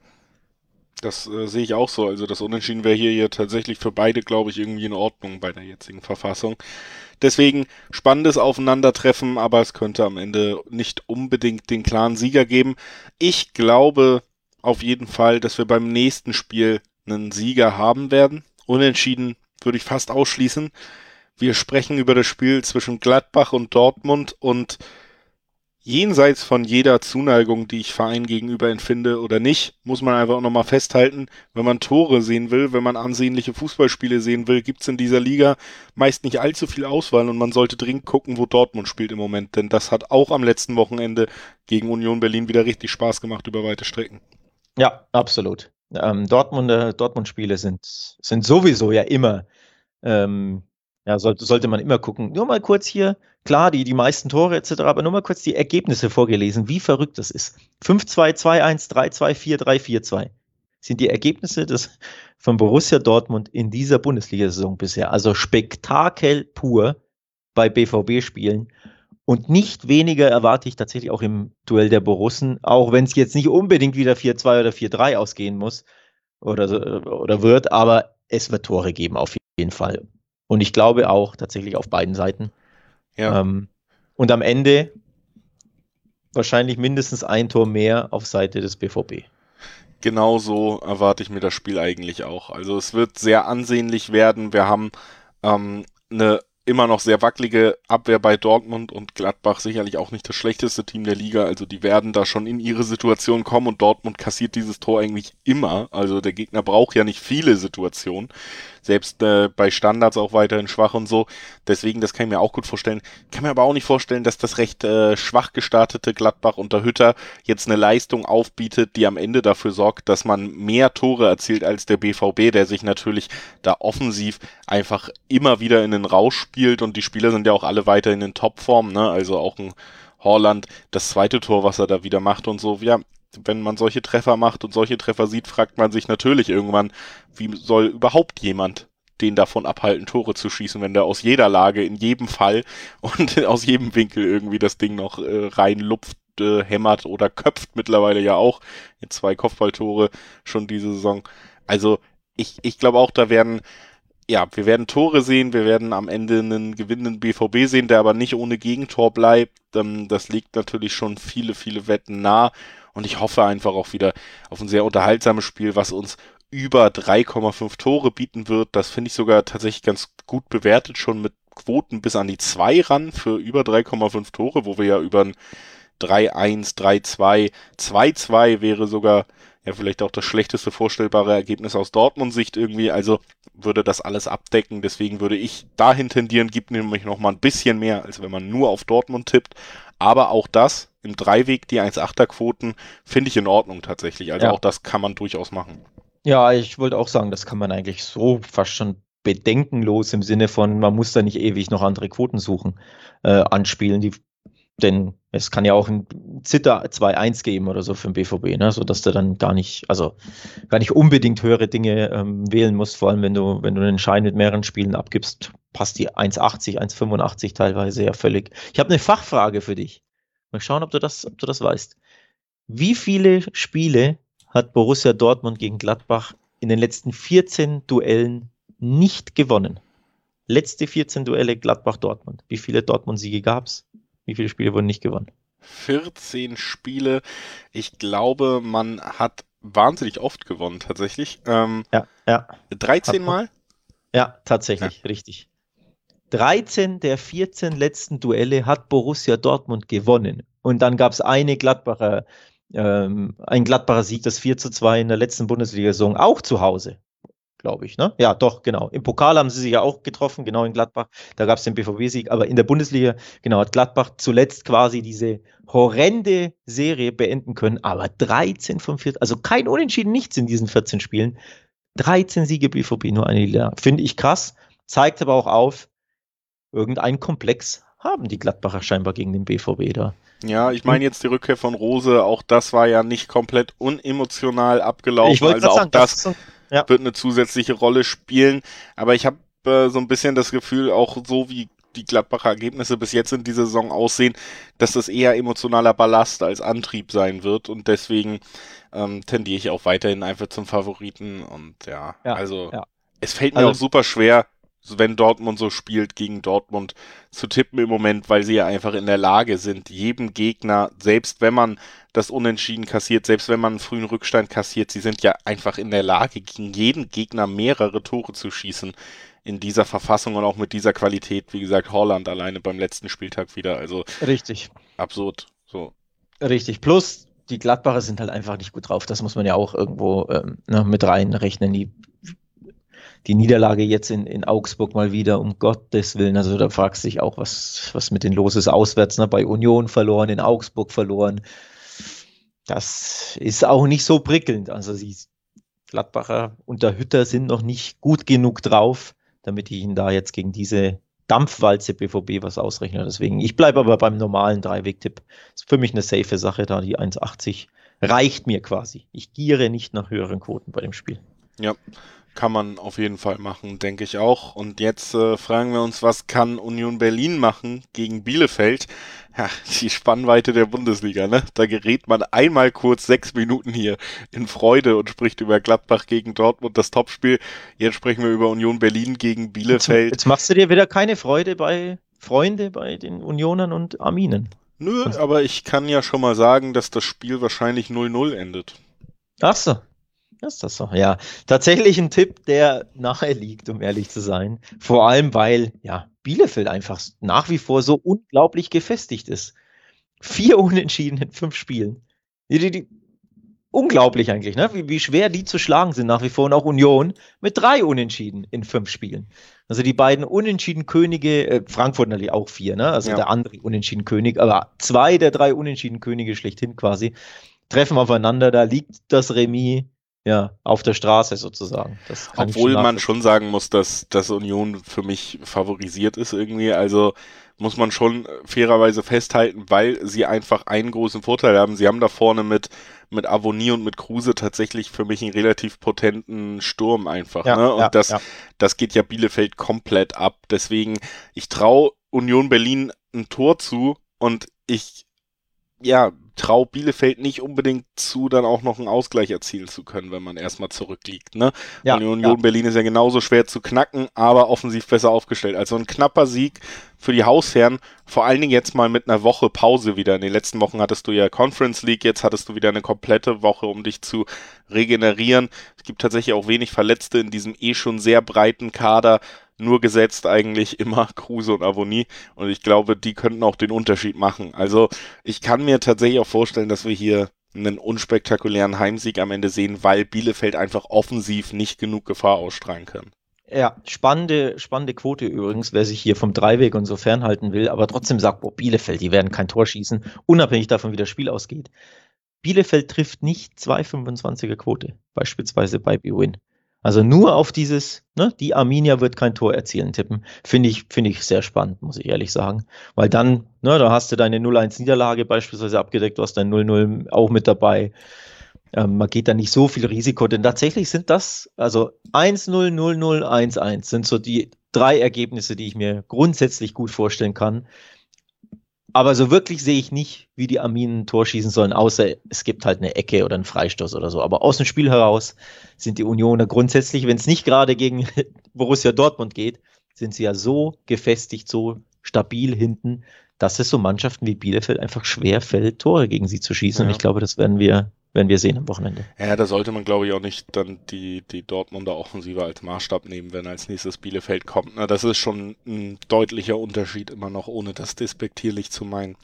das äh, sehe ich auch so. Also das Unentschieden wäre hier, hier tatsächlich für beide, glaube ich, irgendwie in Ordnung bei der jetzigen Verfassung. Deswegen spannendes Aufeinandertreffen, aber es könnte am Ende nicht unbedingt den klaren Sieger geben. Ich glaube auf jeden Fall, dass wir beim nächsten Spiel einen Sieger haben werden. Unentschieden würde ich fast ausschließen. Wir sprechen über das Spiel zwischen Gladbach und Dortmund und jenseits von jeder Zuneigung, die ich Verein gegenüber empfinde oder nicht, muss man einfach auch nochmal festhalten, wenn man Tore sehen will, wenn man ansehnliche Fußballspiele sehen will, gibt es in dieser Liga meist nicht allzu viel Auswahl und man sollte dringend gucken, wo Dortmund spielt im Moment, denn das hat auch am letzten Wochenende gegen Union Berlin wieder richtig Spaß gemacht über weite Strecken. Ja, absolut. Ähm, Dortmunder, Dortmund-Spiele sind, sind sowieso ja immer, ähm, ja, sollte, sollte man immer gucken. Nur mal kurz hier, klar, die, die meisten Tore et cetera, aber nur mal kurz die Ergebnisse vorgelesen, wie verrückt das ist. fünf zwei, zwei eins, drei zwei, vier drei, vier zwei sind die Ergebnisse des, von Borussia Dortmund in dieser Bundesliga-Saison bisher. Also Spektakel pur bei B V B-Spielen. Und nicht weniger erwarte ich tatsächlich auch im Duell der Borussen, auch wenn es jetzt nicht unbedingt wieder vier zwei oder vier drei ausgehen muss oder, oder wird, aber es wird Tore geben auf jeden Fall. Und ich glaube auch tatsächlich auf beiden Seiten. Ja. Ähm, und am Ende wahrscheinlich mindestens ein Tor mehr auf Seite des B V B. Genau so erwarte ich mir das Spiel eigentlich auch. Also es wird sehr ansehnlich werden. Wir haben ähm, eine immer noch sehr wackelige Abwehr bei Dortmund und Gladbach sicherlich auch nicht das schlechteste Team der Liga, also die werden da schon in ihre Situation kommen und Dortmund kassiert dieses Tor eigentlich immer, also der Gegner braucht ja nicht viele Situationen, selbst äh, bei Standards auch weiterhin schwach und so, deswegen, das kann ich mir auch gut vorstellen, kann mir aber auch nicht vorstellen, dass das recht äh, schwach gestartete Gladbach unter Hütter jetzt eine Leistung aufbietet, die am Ende dafür sorgt, dass man mehr Tore erzielt als der B V B, der sich natürlich da offensiv einfach immer wieder in den Rausch spielt und die Spieler sind ja auch alle weiterhin in Topform, ne? Also auch ein Haaland, das zweite Tor, was er da wieder macht und so, ja, wenn man solche Treffer macht und solche Treffer sieht, fragt man sich natürlich irgendwann, wie soll überhaupt jemand den davon abhalten, Tore zu schießen, wenn der aus jeder Lage, in jedem Fall und aus jedem Winkel irgendwie das Ding noch äh, reinlupft, äh, hämmert oder köpft mittlerweile ja auch. Jetzt zwei Kopfballtore schon diese Saison. Also ich, ich glaube auch, da werden ja, wir werden Tore sehen, wir werden am Ende einen gewinnenden B V B sehen, der aber nicht ohne Gegentor bleibt. Ähm, das liegt natürlich schon viele, viele Wetten nah. Und ich hoffe einfach auch wieder auf ein sehr unterhaltsames Spiel, was uns über drei Komma fünf Tore bieten wird. Das finde ich sogar tatsächlich ganz gut bewertet, schon mit Quoten bis an die zwei ran für über drei Komma fünf Tore, wo wir ja über ein drei eins, drei zwei, zwei zwei wäre sogar ja vielleicht auch das schlechteste vorstellbare Ergebnis aus Dortmund-Sicht irgendwie, also würde das alles abdecken, deswegen würde ich dahin tendieren, gibt nämlich noch mal ein bisschen mehr, als wenn man nur auf Dortmund tippt, aber auch das im Dreiweg, die eins Komma achter Quoten, finde ich in Ordnung tatsächlich, also Ja. auch das kann man durchaus machen. Ja, ich wollte auch sagen, das kann man eigentlich so fast schon bedenkenlos im Sinne von, man muss da nicht ewig noch andere Quoten suchen, äh, anspielen, die denn es kann ja auch ein Zitter zwei eins geben oder so für den B V B, ne? Sodass du dann gar nicht, also gar nicht unbedingt höhere Dinge ähm, wählen musst, vor allem wenn du, wenn du einen Schein mit mehreren Spielen abgibst, passt die eins achtzig, eins fünfundachtzig teilweise ja völlig. Ich habe eine Fachfrage für dich. Mal schauen, ob du das, ob du das weißt. Wie viele Spiele hat Borussia Dortmund gegen Gladbach in den letzten vierzehn Duellen nicht gewonnen? Letzte vierzehn Duelle Gladbach-Dortmund. Wie viele Dortmund-Siege gab es? Wie viele Spiele wurden nicht gewonnen? vierzehn Spiele. Ich glaube, man hat wahnsinnig oft gewonnen, tatsächlich. Ähm, Ja, ja. dreizehn Hat man- Mal? Ja, tatsächlich, richtig. dreizehn der vierzehn letzten Duelle hat Borussia Dortmund gewonnen. Und dann gab es eine Gladbacher, ähm, ein Gladbacher Sieg, das vier zu zwei in der letzten Bundesliga-Saison, auch zu Hause, glaube ich, ne? Ja, doch, genau. Im Pokal haben sie sich ja auch getroffen, genau in Gladbach. Da gab es den B V B-Sieg, aber in der Bundesliga, genau, hat Gladbach zuletzt quasi diese horrende Serie beenden können. Aber dreizehn von vierzehn, also kein Unentschieden, nichts in diesen vierzehn Spielen. dreizehn Siege B V B, nur eine Niederlage. Finde ich krass, zeigt aber auch auf, irgendein Komplex haben die Gladbacher scheinbar gegen den B V B da. Ja, ich meine jetzt die Rückkehr von Rose, auch das war ja nicht komplett unemotional abgelaufen, Ich wollte also gerade auch sagen, das ist so, ja, wird eine zusätzliche Rolle spielen, aber ich habe äh, so ein bisschen das Gefühl, auch so wie die Gladbacher Ergebnisse bis jetzt in dieser Saison aussehen, dass das eher emotionaler Ballast als Antrieb sein wird und deswegen ähm, tendiere ich auch weiterhin einfach zum Favoriten und ja, ja, also ja. es fällt mir Also- auch super schwer, wenn Dortmund so spielt, gegen Dortmund zu tippen im Moment, weil sie ja einfach in der Lage sind, jedem Gegner, selbst wenn man das Unentschieden kassiert, selbst wenn man einen frühen Rückstand kassiert, sie sind ja einfach in der Lage, gegen jeden Gegner mehrere Tore zu schießen in dieser Verfassung und auch mit dieser Qualität, wie gesagt, Haaland alleine beim letzten Spieltag wieder, also Richtig, absurd, so. richtig. Plus, die Gladbacher sind halt einfach nicht gut drauf. Das muss man ja auch irgendwo ähm, ne, mit reinrechnen. Die, die Niederlage jetzt in, in Augsburg mal wieder, um Gottes Willen. Also da fragst du dich auch, was, was mit denen los ist. Auswärts, ne, bei Union verloren, in Augsburg verloren. Das ist auch nicht so prickelnd. Also die Gladbacher unter Hütter sind noch nicht gut genug drauf, damit ich ihnen da jetzt gegen diese Dampfwalze B V B was ausrechne. Deswegen, ich bleibe aber beim normalen Dreiweg-Tipp. Ist für mich eine safe Sache, da die eins achtzig reicht mir quasi. Ich giere nicht nach höheren Quoten bei dem Spiel. Ja, kann man auf jeden Fall machen, denke ich auch. Und jetzt äh, fragen wir uns, was kann Union Berlin machen gegen Bielefeld? Ja, die Spannweite der Bundesliga, ne? Da gerät man einmal kurz sechs Minuten hier in Freude und spricht über Gladbach gegen Dortmund, das Topspiel. Jetzt sprechen wir über Union Berlin gegen Bielefeld. Jetzt, jetzt machst du dir wieder keine Freude bei Freunde, bei den Unionern und Arminen. Nö, aber ich kann ja schon mal sagen, dass das Spiel wahrscheinlich null null endet. Ach so. Ist das so? Ja, tatsächlich ein Tipp, der nahe liegt, um ehrlich zu sein. Vor allem, weil ja Bielefeld einfach nach wie vor so unglaublich gefestigt ist. Vier Unentschieden in fünf Spielen. Die, die, die, unglaublich eigentlich, ne? Wie, wie schwer die zu schlagen sind nach wie vor. Und auch Union mit drei Unentschieden in fünf Spielen. Also die beiden Unentschieden-Könige, äh, Frankfurt natürlich auch vier, ne? Also Ja. der andere Unentschieden-König, aber zwei der drei Unentschieden-Könige schlechthin quasi treffen aufeinander. Da liegt das Remis ja, auf der Straße sozusagen. Das kann ich schon Obwohl man nachvollziehen. schon sagen muss, dass, dass Union für mich favorisiert ist irgendwie. Also muss man schon fairerweise festhalten, weil sie einfach einen großen Vorteil haben. Sie haben da vorne mit, mit Avoni und mit Kruse tatsächlich für mich einen relativ potenten Sturm einfach. Ja, Ne? ja, Und das, ja. das geht ja Bielefeld komplett ab. Deswegen, ich traue Union Berlin ein Tor zu und ich ja, traut Bielefeld nicht unbedingt zu, dann auch noch einen Ausgleich erzielen zu können, wenn man erstmal zurückliegt, ne? Weil Ja, die ja. Union Berlin ist ja genauso schwer zu knacken, aber offensiv besser aufgestellt. Also ein knapper Sieg für die Hausherren, vor allen Dingen jetzt mal mit einer Woche Pause wieder. In den letzten Wochen hattest du ja Conference League, jetzt hattest du wieder eine komplette Woche, um dich zu regenerieren. Es gibt tatsächlich auch wenig Verletzte in diesem eh schon sehr breiten Kader. Nur gesetzt eigentlich immer Kruse und Avoni. Und ich glaube, die könnten auch den Unterschied machen. Also ich kann mir tatsächlich auch vorstellen, dass wir hier einen unspektakulären Heimsieg am Ende sehen, weil Bielefeld einfach offensiv nicht genug Gefahr ausstrahlen kann. Ja, spannende, spannende Quote übrigens, wer sich hier vom Dreiweg und so fernhalten will, aber trotzdem sagt, boah, Bielefeld, die werden kein Tor schießen, unabhängig davon, wie das Spiel ausgeht. Bielefeld trifft nicht zwei Komma fünfundzwanziger Quote, beispielsweise bei B-Win. Also nur auf dieses, ne, die Arminia wird kein Tor erzielen, tippen, finde ich, finde ich sehr spannend, muss ich ehrlich sagen. Weil dann, ne, da hast du deine null eins Niederlage beispielsweise abgedeckt, du hast dein null null auch mit dabei. Ähm, man geht da nicht so viel Risiko, denn tatsächlich sind das, also eins null, null null, eins eins sind so die drei Ergebnisse, die ich mir grundsätzlich gut vorstellen kann. Aber so wirklich sehe ich nicht, wie die Arminen ein Tor schießen sollen, außer es gibt halt eine Ecke oder einen Freistoß oder so. Aber aus dem Spiel heraus sind die Unioner grundsätzlich, wenn es nicht gerade gegen Borussia Dortmund geht, sind sie ja so gefestigt, so stabil hinten, dass es so Mannschaften wie Bielefeld einfach schwer fällt, Tore gegen sie zu schießen. Ja. Und ich glaube, das werden wir, werden wir sehen am Wochenende. Ja, da sollte man, glaube ich, auch nicht dann die, die Dortmunder Offensive als Maßstab nehmen, wenn als nächstes Bielefeld kommt. Na, das ist schon ein deutlicher Unterschied immer noch, ohne das despektierlich zu meinen.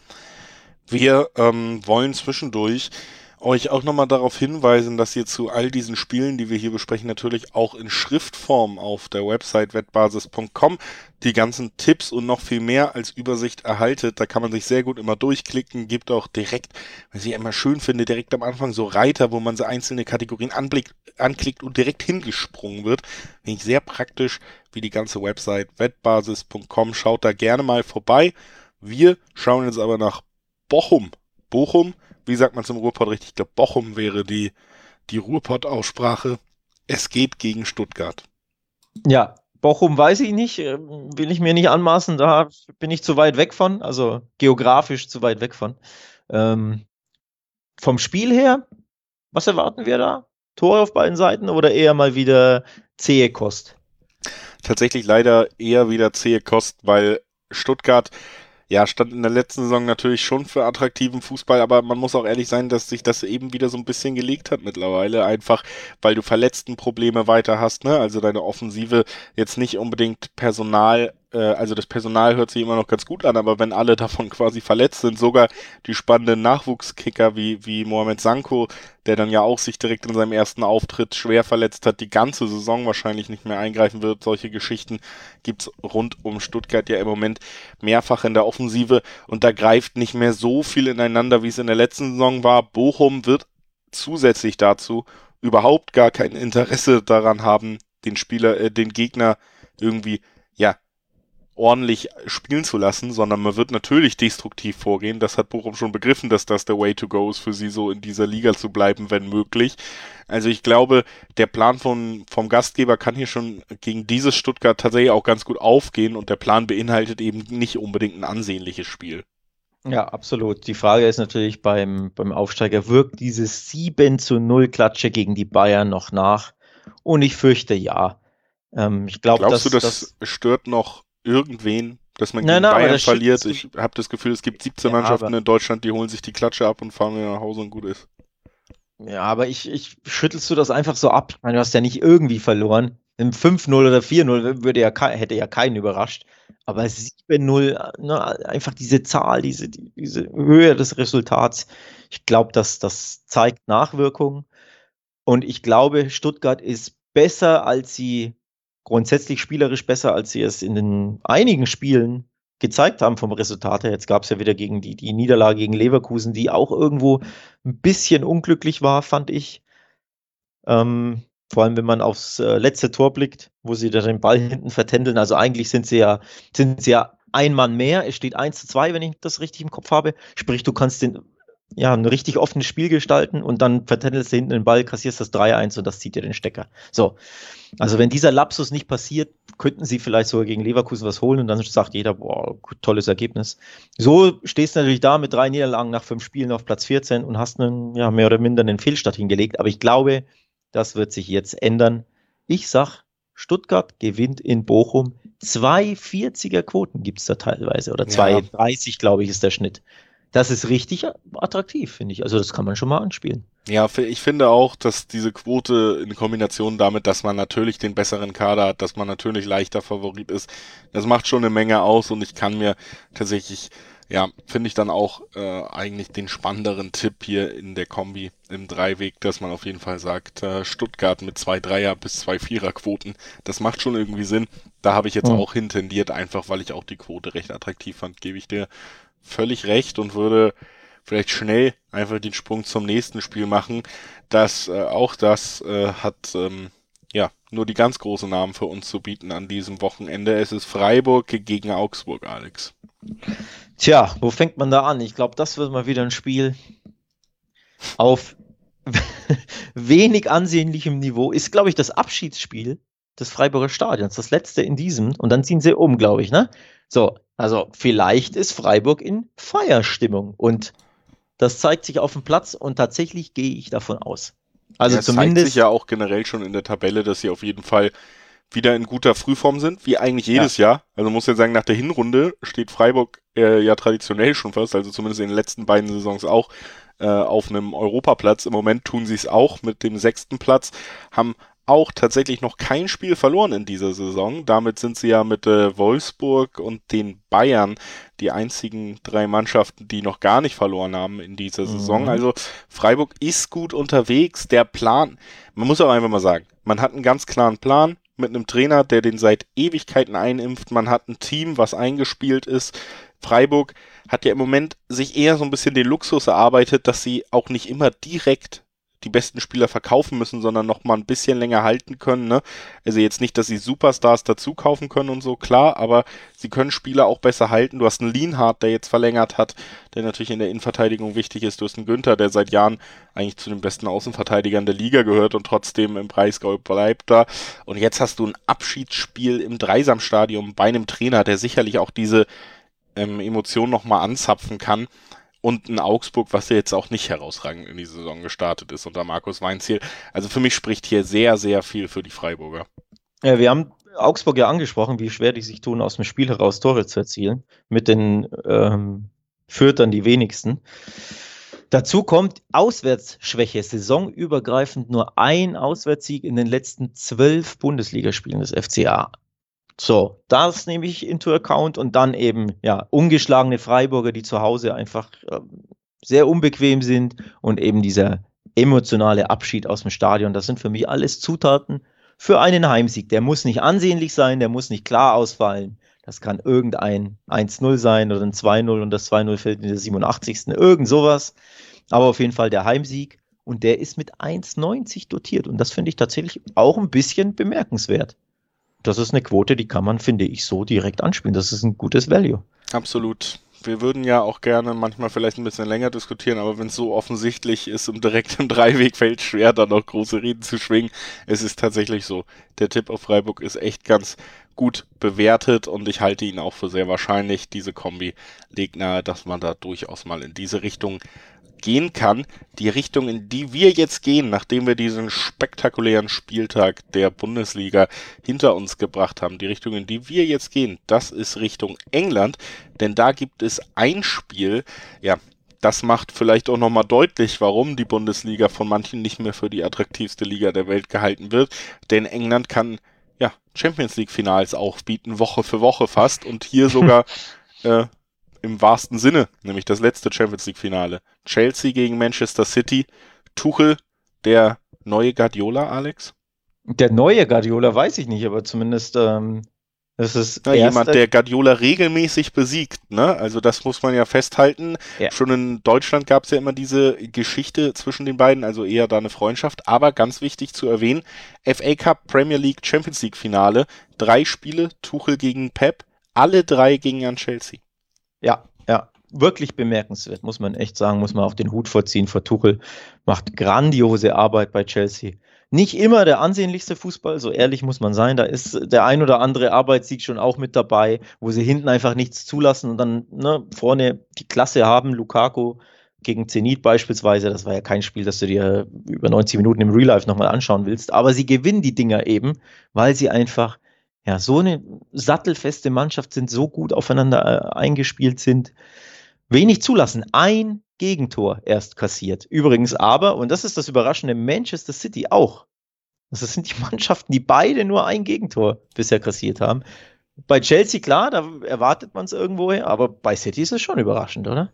Wir ähm, wollen zwischendurch euch auch nochmal darauf hinweisen, dass ihr zu all diesen Spielen, die wir hier besprechen, natürlich auch in Schriftform auf der Website wettbasis punkt com die ganzen Tipps und noch viel mehr als Übersicht erhaltet. Da kann man sich sehr gut immer durchklicken, gibt auch direkt, was ich immer schön finde, direkt am Anfang so Reiter, wo man so einzelne Kategorien anblickt, anklickt und direkt hingesprungen wird. Finde ich sehr praktisch, wie die ganze Website wettbasis punkt com. Schaut da gerne mal vorbei. Wir schauen jetzt aber nach Bochum. Bochum, wie sagt man zum Ruhrpott richtig? Ich glaube, Bochum wäre die, die Ruhrpott-Aussprache. Es geht gegen Stuttgart. Ja, Bochum weiß ich nicht, äh, will ich mir nicht anmaßen, da bin ich zu weit weg von, also geografisch zu weit weg von. Ähm, vom Spiel her, was erwarten wir da? Tore auf beiden Seiten oder eher mal wieder zähe Kost? Tatsächlich leider eher wieder zähe Kost, weil Stuttgart ja, stand in der letzten Saison natürlich schon für attraktiven Fußball, aber man muss auch ehrlich sein, dass sich das eben wieder so ein bisschen gelegt hat mittlerweile, einfach weil du Verletztenprobleme weiter hast, ne? Also deine Offensive jetzt nicht unbedingt Personal, äh, also das Personal hört sich immer noch ganz gut an, aber wenn alle davon quasi verletzt sind, sogar die spannenden Nachwuchskicker wie, wie Mohamed Sanko, der dann ja auch sich direkt in seinem ersten Auftritt schwer verletzt hat, die ganze Saison wahrscheinlich nicht mehr eingreifen wird, solche Geschichten gibt's rund um Stuttgart ja im Moment mehrfach in der Offensive und da greift nicht mehr so viel ineinander, wie es in der letzten Saison war. Bochum wird zusätzlich dazu überhaupt gar kein Interesse daran haben, den Spieler, äh, den Gegner irgendwie, ja, ordentlich spielen zu lassen, sondern man wird natürlich destruktiv vorgehen. Das hat Bochum schon begriffen, dass das der Way to go ist, für sie so in dieser Liga zu bleiben, wenn möglich. Also ich glaube, der Plan von, vom Gastgeber kann hier schon gegen dieses Stuttgart tatsächlich auch ganz gut aufgehen und der Plan beinhaltet eben nicht unbedingt ein ansehnliches Spiel. Ja, absolut. Die Frage ist natürlich beim, beim Aufsteiger, wirkt dieses sieben zu null Klatsche gegen die Bayern noch nach? Und ich fürchte ja. Ähm, ich glaube, Glaubst dass du, das das. stört noch irgendwen, dass man Nein, gegen nein, aber Bayern das verliert? schützt- Ich habe das Gefühl, es gibt siebzehn Ja, Mannschaften aber- in Deutschland, die holen sich die Klatsche ab und fahren wieder nach Hause und gut ist. Ja, aber ich, ich schüttelst du das einfach so ab? Ich meine, du hast ja nicht irgendwie verloren. Im fünf null oder vier null würde ja, kei- hätte ja keinen überrascht. Aber sieben null, ne, einfach diese Zahl, diese, die- diese Höhe des Resultats, ich glaube, dass das zeigt Nachwirkungen. Und ich glaube, Stuttgart ist besser, als sie grundsätzlich spielerisch besser, als sie es in den einigen Spielen gezeigt haben vom Resultat her. Jetzt gab es ja wieder gegen die, die Niederlage gegen Leverkusen, die auch irgendwo ein bisschen unglücklich war, fand ich. Ähm, vor allem, wenn man aufs äh, letzte Tor blickt, wo sie da den Ball hinten vertändeln. Also eigentlich sind sie ja, sind sie ja ein Mann mehr. Es steht eins zu zwei, wenn ich das richtig im Kopf habe. Sprich, du kannst den, ja, ein richtig offenes Spiel gestalten und dann vertändelst du hinten den Ball, kassierst das drei eins und das zieht dir den Stecker. So. Also wenn dieser Lapsus nicht passiert, könnten sie vielleicht sogar gegen Leverkusen was holen und dann sagt jeder, boah, tolles Ergebnis. So stehst du natürlich da mit drei Niederlagen nach fünf Spielen auf Platz vierzehn und hast einen, ja, mehr oder minder einen Fehlstart hingelegt. Aber ich glaube, das wird sich jetzt ändern. Ich sag, Stuttgart gewinnt in Bochum. zwei vierziger Quoten gibt es da teilweise oder zwei Ja, dreißig, glaube ich, ist der Schnitt. Das ist richtig attraktiv, finde ich. Also das kann man schon mal anspielen. ja, fi- ich finde auch, dass diese Quote in Kombination damit, dass man natürlich den besseren Kader hat, dass man natürlich leichter Favorit ist, das macht schon eine Menge aus und ich kann mir tatsächlich, ja, finde ich dann auch äh, eigentlich den spannenderen Tipp hier in der Kombi im Dreiweg, dass man auf jeden Fall sagt, äh, Stuttgart mit zwei Dreier bis zwei Vierer Quoten, das macht schon irgendwie Sinn. Da habe ich jetzt Hm. auch hintendiert, einfach weil ich auch die Quote recht attraktiv fand, gebe ich dir völlig recht und würde vielleicht schnell einfach den Sprung zum nächsten Spiel machen. Das äh, auch das äh, hat ähm, ja nur die ganz großen Namen für uns zu bieten an diesem Wochenende. Es ist Freiburg gegen Augsburg, Alex. Tja, wo fängt man da an? Ich glaube, das wird mal wieder ein Spiel auf wenig ansehnlichem Niveau. Ist, glaube ich, das Abschiedsspiel des Freiburger Stadions, das letzte in diesem. Und dann ziehen sie um, glaube ich, ne? So, also vielleicht ist Freiburg in Feierstimmung. Und das zeigt sich auf dem Platz und tatsächlich gehe ich davon aus. Also Ja, es zeigt sich zumindest, ja auch generell schon in der Tabelle, dass sie auf jeden Fall wieder in guter Frühform sind, wie eigentlich ja. jedes Jahr. Also muss ja sagen, nach der Hinrunde steht Freiburg äh, ja traditionell schon fast, also zumindest in den letzten beiden Saisons auch, äh, auf einem Europaplatz. Im Moment tun sie es auch mit dem sechsten Platz, haben auch tatsächlich noch kein Spiel verloren in dieser Saison. Damit sind sie ja mit äh, Wolfsburg und den Bayern die einzigen drei Mannschaften, die noch gar nicht verloren haben in dieser Saison. Mhm. Also Freiburg ist gut unterwegs. Der Plan, man muss auch einfach mal sagen, man hat einen ganz klaren Plan mit einem Trainer, der den seit Ewigkeiten einimpft. Man hat ein Team, was eingespielt ist. Freiburg hat ja im Moment sich eher so ein bisschen den Luxus erarbeitet, dass sie auch nicht immer direkt die besten Spieler verkaufen müssen, sondern noch mal ein bisschen länger halten können. Ne? Also jetzt nicht, dass sie Superstars dazu kaufen können und so, klar, aber sie können Spieler auch besser halten. Du hast einen Lienhardt, der jetzt verlängert hat, der natürlich in der Innenverteidigung wichtig ist. Du hast einen Günther, der seit Jahren eigentlich zu den besten Außenverteidigern der Liga gehört und trotzdem im Breisgau bleibt da. Und jetzt hast du ein Abschiedsspiel im Dreisamstadion bei einem Trainer, der sicherlich auch diese ähm, Emotionen noch mal anzapfen kann. Und ein Augsburg, was ja jetzt auch nicht herausragend in die Saison gestartet ist unter Markus Weinziel. Also für mich spricht hier sehr, sehr viel für die Freiburger. Ja, wir haben Augsburg ja angesprochen, wie schwer die sich tun, aus dem Spiel heraus Tore zu erzielen. Mit den ähm, Fürthern die wenigsten. Dazu kommt Auswärtsschwäche, saisonübergreifend nur ein Auswärtssieg in den letzten zwölf Bundesligaspielen des F C A. So, das nehme ich into account und dann eben, ja, ungeschlagene Freiburger, die zu Hause einfach ähm, sehr unbequem sind und eben dieser emotionale Abschied aus dem Stadion. Das sind für mich alles Zutaten für einen Heimsieg. Der muss nicht ansehnlich sein, der muss nicht klar ausfallen. Das kann irgendein eins null sein oder ein zwei null und das zwei null fällt in der siebenundachtzigsten Irgend sowas. Aber auf jeden Fall der Heimsieg und der ist mit eins neunzig dotiert und das finde ich tatsächlich auch ein bisschen bemerkenswert. Das ist eine Quote, die kann man, finde ich, so direkt anspielen. Das ist ein gutes Value. Absolut. Wir würden ja auch gerne manchmal vielleicht ein bisschen länger diskutieren, aber wenn es so offensichtlich ist und direkt im Dreiweg fällt schwer, dann noch große Reden zu schwingen. Es ist tatsächlich so. Der Tipp auf Freiburg ist echt ganz gut bewertet und ich halte ihn auch für sehr wahrscheinlich. Diese Kombi legt nahe, dass man da durchaus mal in diese Richtung gehen kann. Die Richtung, in die wir jetzt gehen, nachdem wir diesen spektakulären Spieltag der Bundesliga hinter uns gebracht haben, die Richtung, in die wir jetzt gehen, das ist Richtung England, denn da gibt es ein Spiel, ja, das macht vielleicht auch nochmal deutlich, warum die Bundesliga von manchen nicht mehr für die attraktivste Liga der Welt gehalten wird, denn England kann, ja, Champions League Finals auch bieten, Woche für Woche fast und hier sogar äh, im wahrsten Sinne, nämlich das letzte Champions League Finale. Chelsea gegen Manchester City. Tuchel, der neue Guardiola, Alex? Der neue Guardiola weiß ich nicht, aber zumindest ähm, Das ist Ja, jemand, der Guardiola regelmäßig besiegt, ne? Also das muss man ja festhalten. Ja. Schon in Deutschland gab es ja immer diese Geschichte zwischen den beiden, also eher da eine Freundschaft. Aber ganz wichtig zu erwähnen, F A Cup, Premier League, Champions League Finale, drei Spiele, Tuchel gegen Pep, alle drei gingen an Chelsea. Ja, ja, wirklich bemerkenswert, muss man echt sagen, muss man auch den Hut vorziehen vor Tuchel. Macht grandiose Arbeit bei Chelsea. Nicht immer der ansehnlichste Fußball, so ehrlich muss man sein. Da ist der ein oder andere Arbeitssieg schon auch mit dabei, wo sie hinten einfach nichts zulassen und dann ne, vorne die Klasse haben. Lukaku gegen Zenit beispielsweise, das war ja kein Spiel, das du dir über neunzig Minuten im Real Life nochmal anschauen willst. Aber sie gewinnen die Dinger eben, weil sie einfach ja so eine sattelfeste Mannschaft sind, so gut aufeinander äh, eingespielt sind. Wenig zulassen. Ein Gegentor erst kassiert. Übrigens aber, und das ist das Überraschende, Manchester City auch. Das sind die Mannschaften, die beide nur ein Gegentor bisher kassiert haben. Bei Chelsea, klar, da erwartet man es irgendwoher, aber bei City ist es schon überraschend, oder?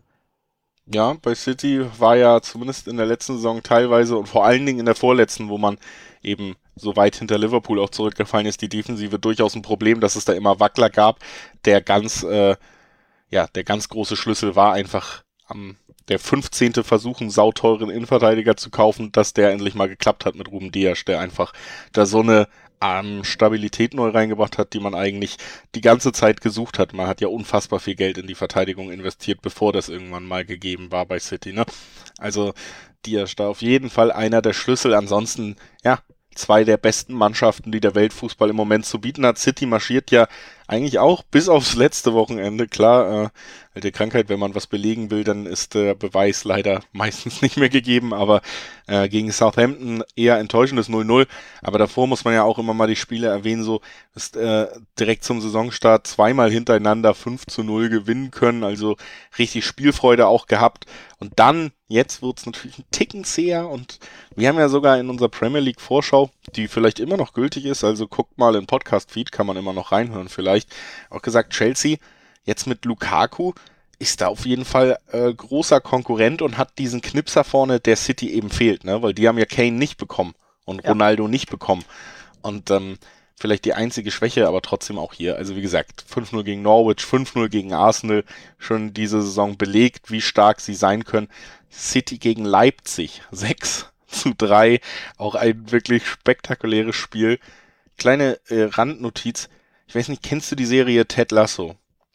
Ja, bei City war ja zumindest in der letzten Saison teilweise und vor allen Dingen in der vorletzten, wo man eben so weit hinter Liverpool auch zurückgefallen ist, die Defensive durchaus ein Problem, dass es da immer Wackler gab. Der ganz, äh, ja, der ganz große Schlüssel war einfach am der fünfzehnte Versuch, einen sauteuren Innenverteidiger zu kaufen, dass der endlich mal geklappt hat mit Ruben Dias, der einfach da so eine ähm, Stabilität neu reingebracht hat, die man eigentlich die ganze Zeit gesucht hat. Man hat ja unfassbar viel Geld in die Verteidigung investiert, bevor das irgendwann mal gegeben war bei City, ne? Also Dias da auf jeden Fall einer der Schlüssel. Ansonsten, ja, zwei der besten Mannschaften, die der Weltfußball im Moment zu bieten hat. City marschiert ja eigentlich auch bis aufs letzte Wochenende. Klar, äh, alte Krankheit, wenn man was belegen will, dann ist der Beweis leider meistens nicht mehr gegeben, aber äh, gegen Southampton eher enttäuschendes null null. Aber davor muss man ja auch immer mal die Spiele erwähnen, so ist äh, direkt zum Saisonstart zweimal hintereinander fünf zu null gewinnen können, also richtig Spielfreude auch gehabt. Und dann, jetzt wird's natürlich ein Ticken zäher und wir haben ja sogar in unserer Premier League Vorschau, die vielleicht immer noch gültig ist, also guckt mal im Podcast-Feed, kann man immer noch reinhören vielleicht, auch gesagt, Chelsea jetzt mit Lukaku ist da auf jeden Fall äh, großer Konkurrent und hat diesen Knipser vorne, der City eben fehlt, ne? Weil die haben ja Kane nicht bekommen und Ja. Ronaldo nicht bekommen. Und ähm, vielleicht die einzige Schwäche, aber trotzdem auch hier. Also wie gesagt, fünf null gegen Norwich, fünf null gegen Arsenal, schon diese Saison belegt, wie stark sie sein können. City gegen Leipzig, sechs zu drei, auch ein wirklich spektakuläres Spiel. Kleine äh, Randnotiz, ich weiß nicht, kennst du die Serie Ted Lasso?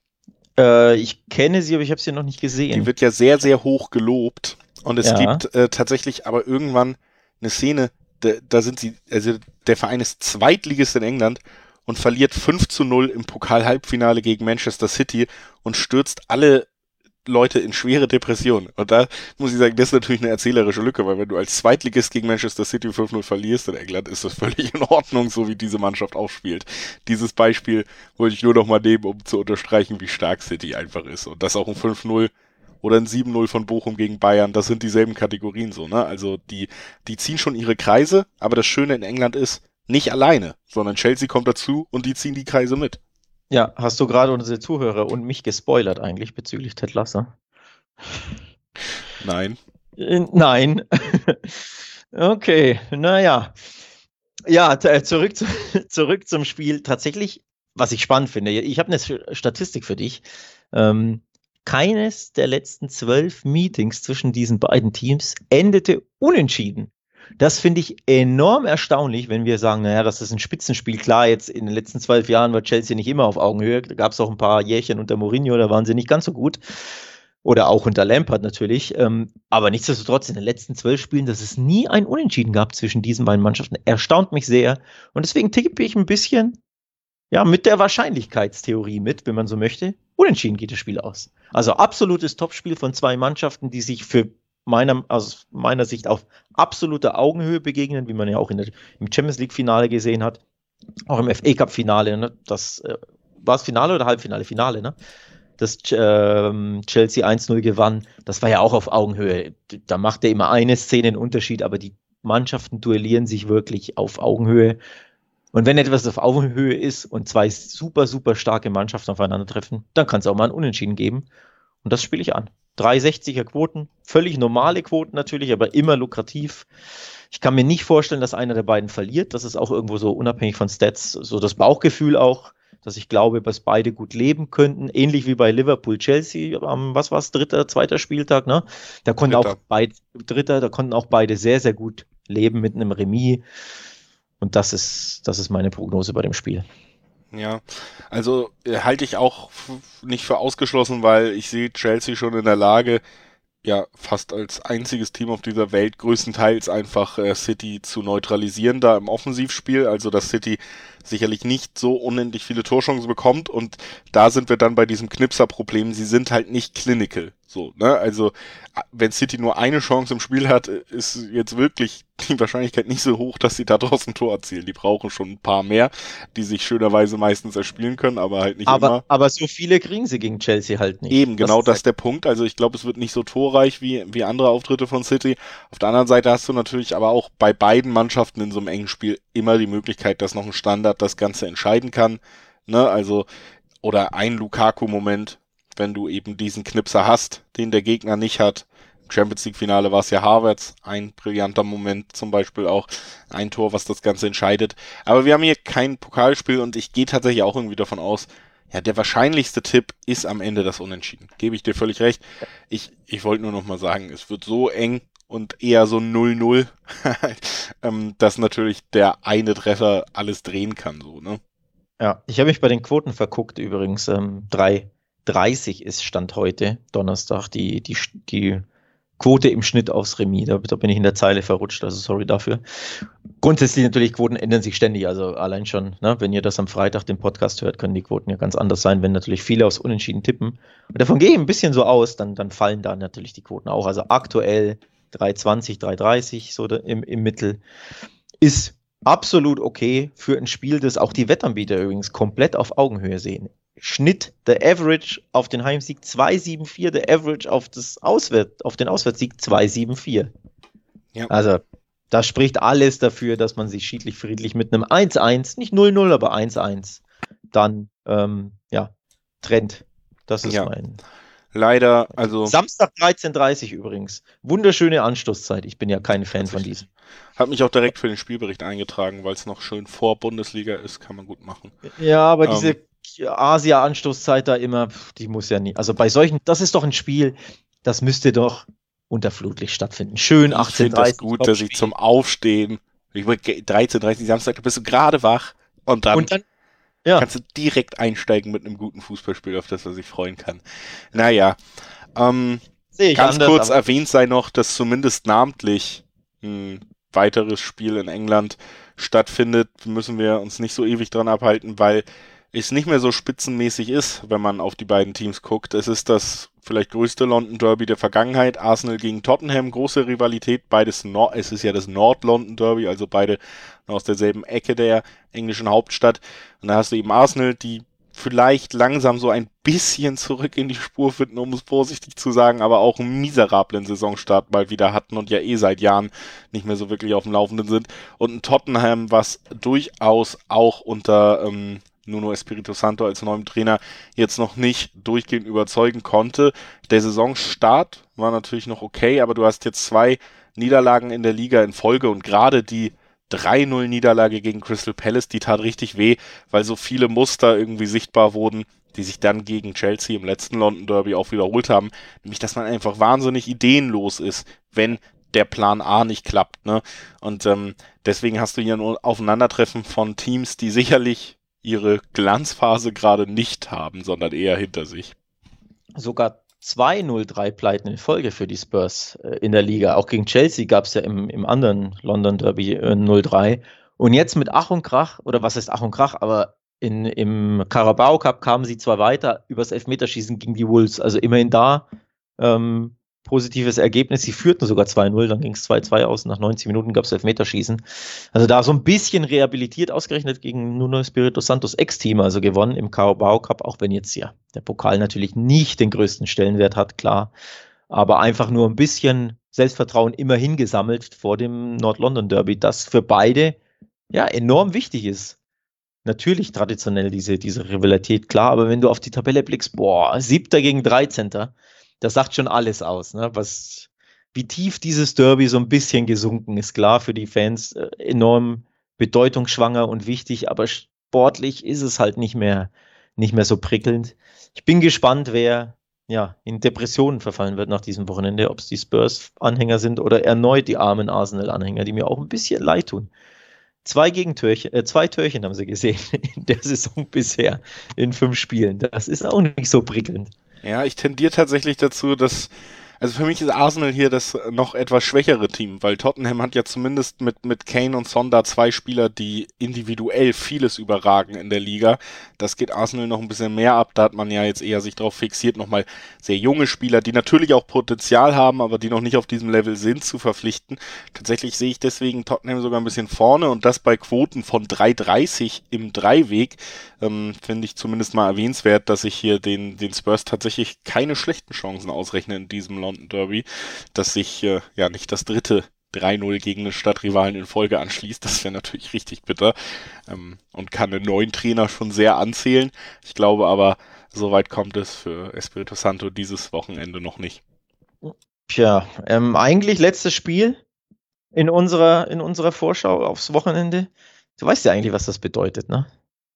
Äh, ich kenne sie, aber ich habe sie noch nicht Die gesehen. wird ja sehr, sehr hoch gelobt. Und es Ja. gibt äh, tatsächlich aber irgendwann eine Szene, da, da sind sie, also der Verein ist Zweitligist in England und verliert fünf zu null im Pokal-Halbfinale gegen Manchester City und stürzt alle Leute in schwere Depressionen. Und da muss ich sagen, das ist natürlich eine erzählerische Lücke, weil wenn du als Zweitligist gegen Manchester City fünf null verlierst in England, ist das völlig in Ordnung, so wie diese Mannschaft aufspielt. Dieses Beispiel wollte ich nur noch mal nehmen, um zu unterstreichen, wie stark City einfach ist. Und das auch ein fünf null oder ein sieben null von Bochum gegen Bayern, das sind dieselben Kategorien so, ne? Also die, die ziehen schon ihre Kreise, aber das Schöne in England ist, nicht alleine, sondern Chelsea kommt dazu und die ziehen die Kreise mit. Ja, hast du gerade unsere Zuhörer und mich gespoilert eigentlich bezüglich Ted Lasso? Nein. Äh, Nein. Okay, naja. Ja, t- äh, zurück, zu, zurück zum Spiel. Tatsächlich, was ich spannend finde, ich habe eine Sch- Statistik für dich. Ähm, keines der letzten zwölf Meetings zwischen diesen beiden Teams endete unentschieden. Das finde ich enorm erstaunlich, wenn wir sagen, naja, das ist ein Spitzenspiel. Klar, jetzt in den letzten zwölf Jahren war Chelsea nicht immer auf Augenhöhe. Da gab es auch ein paar Jährchen unter Mourinho, da waren sie nicht ganz so gut. Oder auch unter Lampard natürlich. Ähm, aber nichtsdestotrotz, in den letzten zwölf Spielen, dass es nie ein Unentschieden gab zwischen diesen beiden Mannschaften, erstaunt mich sehr. Und deswegen tippe ich ein bisschen ja, mit der Wahrscheinlichkeitstheorie mit, wenn man so möchte. Unentschieden geht das Spiel aus. Also absolutes Topspiel von zwei Mannschaften, die sich für meiner, aus meiner Sicht auf absoluter Augenhöhe begegnen, wie man ja auch in der, im Champions League-Finale gesehen hat. Auch im F A Cup-Finale. Ne? Das äh, war es Finale oder Halbfinale? Finale, ne? Dass ähm, Chelsea eins null gewann. Das war ja auch auf Augenhöhe. Da macht er immer eine Szene einen Unterschied, aber die Mannschaften duellieren sich wirklich auf Augenhöhe. Und wenn etwas auf Augenhöhe ist und zwei super, super starke Mannschaften aufeinandertreffen, dann kann es auch mal ein Unentschieden geben. Und das spiele ich an. drei sechziger Quoten, völlig normale Quoten natürlich, aber immer lukrativ. Ich kann mir nicht vorstellen, dass einer der beiden verliert. Das ist auch irgendwo so unabhängig von Stats, so das Bauchgefühl auch. dass ich glaube, dass beide gut leben könnten, ähnlich wie bei Liverpool-Chelsea am, was war's, dritter, zweiter Spieltag, ne? Da konnten Dritter. auch beide, dritter, da konnten auch beide sehr, sehr gut leben mit einem Remis. Und das ist, das ist meine Prognose bei dem Spiel. Ja, also äh, halte ich auch f- nicht für ausgeschlossen, weil ich sehe Chelsea schon in der Lage, ja, fast als einziges Team auf dieser Welt größtenteils einfach äh, City zu neutralisieren da im Offensivspiel, also dass City sicherlich nicht so unendlich viele Torchancen bekommt und da sind wir dann bei diesem Knipser-Problem, sie sind halt nicht clinical, so, ne, also a- wenn City nur eine Chance im Spiel hat, äh, ist jetzt wirklich die Wahrscheinlichkeit nicht so hoch, dass sie da draußen ein Tor erzielen, die brauchen schon ein paar mehr, die sich schönerweise meistens erspielen können, aber halt nicht Aber, immer. aber so viele kriegen sie gegen Chelsea halt nicht. Eben, genau ist das halt- ist der Punkt. Also ich glaube, es wird nicht so torreich wie, wie andere Auftritte von City. Auf der anderen Seite hast du natürlich aber auch bei beiden Mannschaften in so einem engen Spiel immer die Möglichkeit, dass noch ein Standard das Ganze entscheiden kann. Ne? Also, oder ein Lukaku-Moment, wenn du eben diesen Knipser hast, den der Gegner nicht hat. Im Champions League-Finale war es ja Havertz, ein brillanter Moment zum Beispiel auch, ein Tor, was das Ganze entscheidet. Aber wir haben hier kein Pokalspiel und ich gehe tatsächlich auch irgendwie davon aus, ja, der wahrscheinlichste Tipp ist am Ende das Unentschieden. Gebe ich dir völlig recht. Ich, ich wollte nur noch mal sagen, es wird so eng und eher so null null, ähm, dass natürlich der eine Treffer alles drehen kann, so, ne? Ja, ich habe mich bei den Quoten verguckt übrigens. Ähm, drei dreißig ist Stand heute, Donnerstag, die, die, die Quote im Schnitt aufs Remis. Da, da bin ich in der Zeile verrutscht, also sorry dafür. Grundsätzlich natürlich, Quoten ändern sich ständig. Also allein schon, ne, wenn ihr das am Freitag den Podcast hört, können die Quoten ja ganz anders sein, wenn natürlich viele aufs Unentschieden tippen. Und davon gehe ich ein bisschen so aus, dann, dann fallen da natürlich die Quoten auch. Also aktuell drei zwanzig, drei dreißig so da im, im Mittel ist absolut okay für ein Spiel, das auch die Wettanbieter übrigens komplett auf Augenhöhe sehen. Schnitt, der Average auf den Heimsieg zwei Komma sieben vier, der Average auf, das Auswärt, auf den Auswärtssieg zwei Komma sieben vier. Ja. Also, da spricht alles dafür, dass man sich schiedlich friedlich mit einem eins eins, nicht null null, aber eins eins, dann, ähm, ja, trennt. Das ist Ja. mein. Leider, also. Samstag dreizehn Uhr dreißig übrigens. Wunderschöne Anstoßzeit. Ich bin ja kein Fan von diesem. Hat mich auch direkt für den Spielbericht eingetragen, weil es noch schön vor Bundesliga ist, kann man gut machen. Ja, aber Ähm, diese Asia-Anstoßzeit da immer, pf, die muss ja nie. Also bei solchen, das ist doch ein Spiel, das müsste doch unter Flutlicht stattfinden. Schön Ich achtzehn Uhr finde das dreißig. gut, dass ich zum Aufstehen, ich dreizehn Uhr dreißig Samstag, da bist du gerade wach und dann, Und dann, ja, kannst du direkt einsteigen mit einem guten Fußballspiel, auf das man sich freuen kann. Naja, ähm, sehe ich ganz anders, kurz aber erwähnt sei noch, dass zumindest namentlich ein weiteres Spiel in England stattfindet, müssen wir uns nicht so ewig dran abhalten, weil es nicht mehr so spitzenmäßig ist, wenn man auf die beiden Teams guckt. Es ist das vielleicht größte London Derby der Vergangenheit. Arsenal gegen Tottenham, große Rivalität. Beides Nord, es ist ja das Nord-London Derby, also beide aus derselben Ecke der englischen Hauptstadt. Und da hast du eben Arsenal, die vielleicht langsam so ein bisschen zurück in die Spur finden, um es vorsichtig zu sagen, aber auch einen miserablen Saisonstart mal wieder hatten und ja eh seit Jahren nicht mehr so wirklich auf dem Laufenden sind. Und ein Tottenham, was durchaus auch unter ähm, Nuno Espirito Santo als neuem Trainer jetzt noch nicht durchgehend überzeugen konnte. Der Saisonstart war natürlich noch okay, aber du hast jetzt zwei Niederlagen in der Liga in Folge und gerade die drei null Niederlage gegen Crystal Palace, die tat richtig weh, weil so viele Muster irgendwie sichtbar wurden, die sich dann gegen Chelsea im letzten London Derby auch wiederholt haben. Nämlich, dass man einfach wahnsinnig ideenlos ist, wenn der Plan A nicht klappt. Ne? Und ähm, deswegen hast du hier ein Aufeinandertreffen von Teams, die sicherlich ihre Glanzphase gerade nicht haben, sondern eher hinter sich. sogar zwei null drei Pleiten in Folge für die Spurs äh, in der Liga. Auch gegen Chelsea gab es ja im, im anderen London Derby äh, null drei. Und jetzt mit Ach und Krach, oder was heißt Ach und Krach, aber in, im Carabao Cup kamen sie zwar weiter übers Elfmeterschießen gegen die Wolves, also immerhin da ähm, positives Ergebnis. Sie führten sogar zwei null, dann ging es zwei zwei aus. Nach neunzig Minuten gab es Elfmeterschießen. Also da so ein bisschen rehabilitiert, ausgerechnet gegen Nuno Espirito Santos Ex-Team, also gewonnen im Carabao Cup, auch wenn jetzt ja der Pokal natürlich nicht den größten Stellenwert hat, klar. Aber einfach nur ein bisschen Selbstvertrauen immerhin gesammelt vor dem Nord-London Derby, das für beide ja enorm wichtig ist. Natürlich traditionell diese, diese Rivalität, klar, aber wenn du auf die Tabelle blickst, boah, Siebter gegen Dreizehnter, das sagt schon alles aus, ne? Was, wie tief dieses Derby so ein bisschen gesunken ist, klar, für die Fans äh, enorm bedeutungsschwanger und wichtig, aber sportlich ist es halt nicht mehr, nicht mehr so prickelnd. Ich bin gespannt, wer ja, in Depressionen verfallen wird nach diesem Wochenende, ob es die Spurs-Anhänger sind oder erneut die armen Arsenal-Anhänger, die mir auch ein bisschen leid tun. Zwei Gegentörchen, äh, zwei Türchen haben sie gesehen in der Saison bisher in fünf Spielen. Das ist auch nicht so prickelnd. Ja, ich tendiere tatsächlich dazu, dass, also für mich ist Arsenal hier das noch etwas schwächere Team, weil Tottenham hat ja zumindest mit, mit Kane und Son da zwei Spieler, die individuell vieles überragen in der Liga. Das geht Arsenal noch ein bisschen mehr ab, da hat man ja jetzt eher sich darauf fixiert, nochmal sehr junge Spieler, die natürlich auch Potenzial haben, aber die noch nicht auf diesem Level sind, zu verpflichten. Tatsächlich sehe ich deswegen Tottenham sogar ein bisschen vorne und das bei Quoten von drei Komma dreißig im Dreiweg. Ähm, finde ich zumindest mal erwähnenswert, dass ich hier den, den Spurs tatsächlich keine schlechten Chancen ausrechne in diesem London Derby, dass sich äh, ja nicht das dritte drei null gegen eine Stadtrivalen in Folge anschließt. Das wäre natürlich richtig bitter ähm, und kann einen neuen Trainer schon sehr anzählen. Ich glaube aber, soweit kommt es für Espirito Santo dieses Wochenende noch nicht. Tja, ähm, eigentlich letztes Spiel in unserer, in unserer Vorschau aufs Wochenende. Du weißt ja eigentlich, was das bedeutet, ne?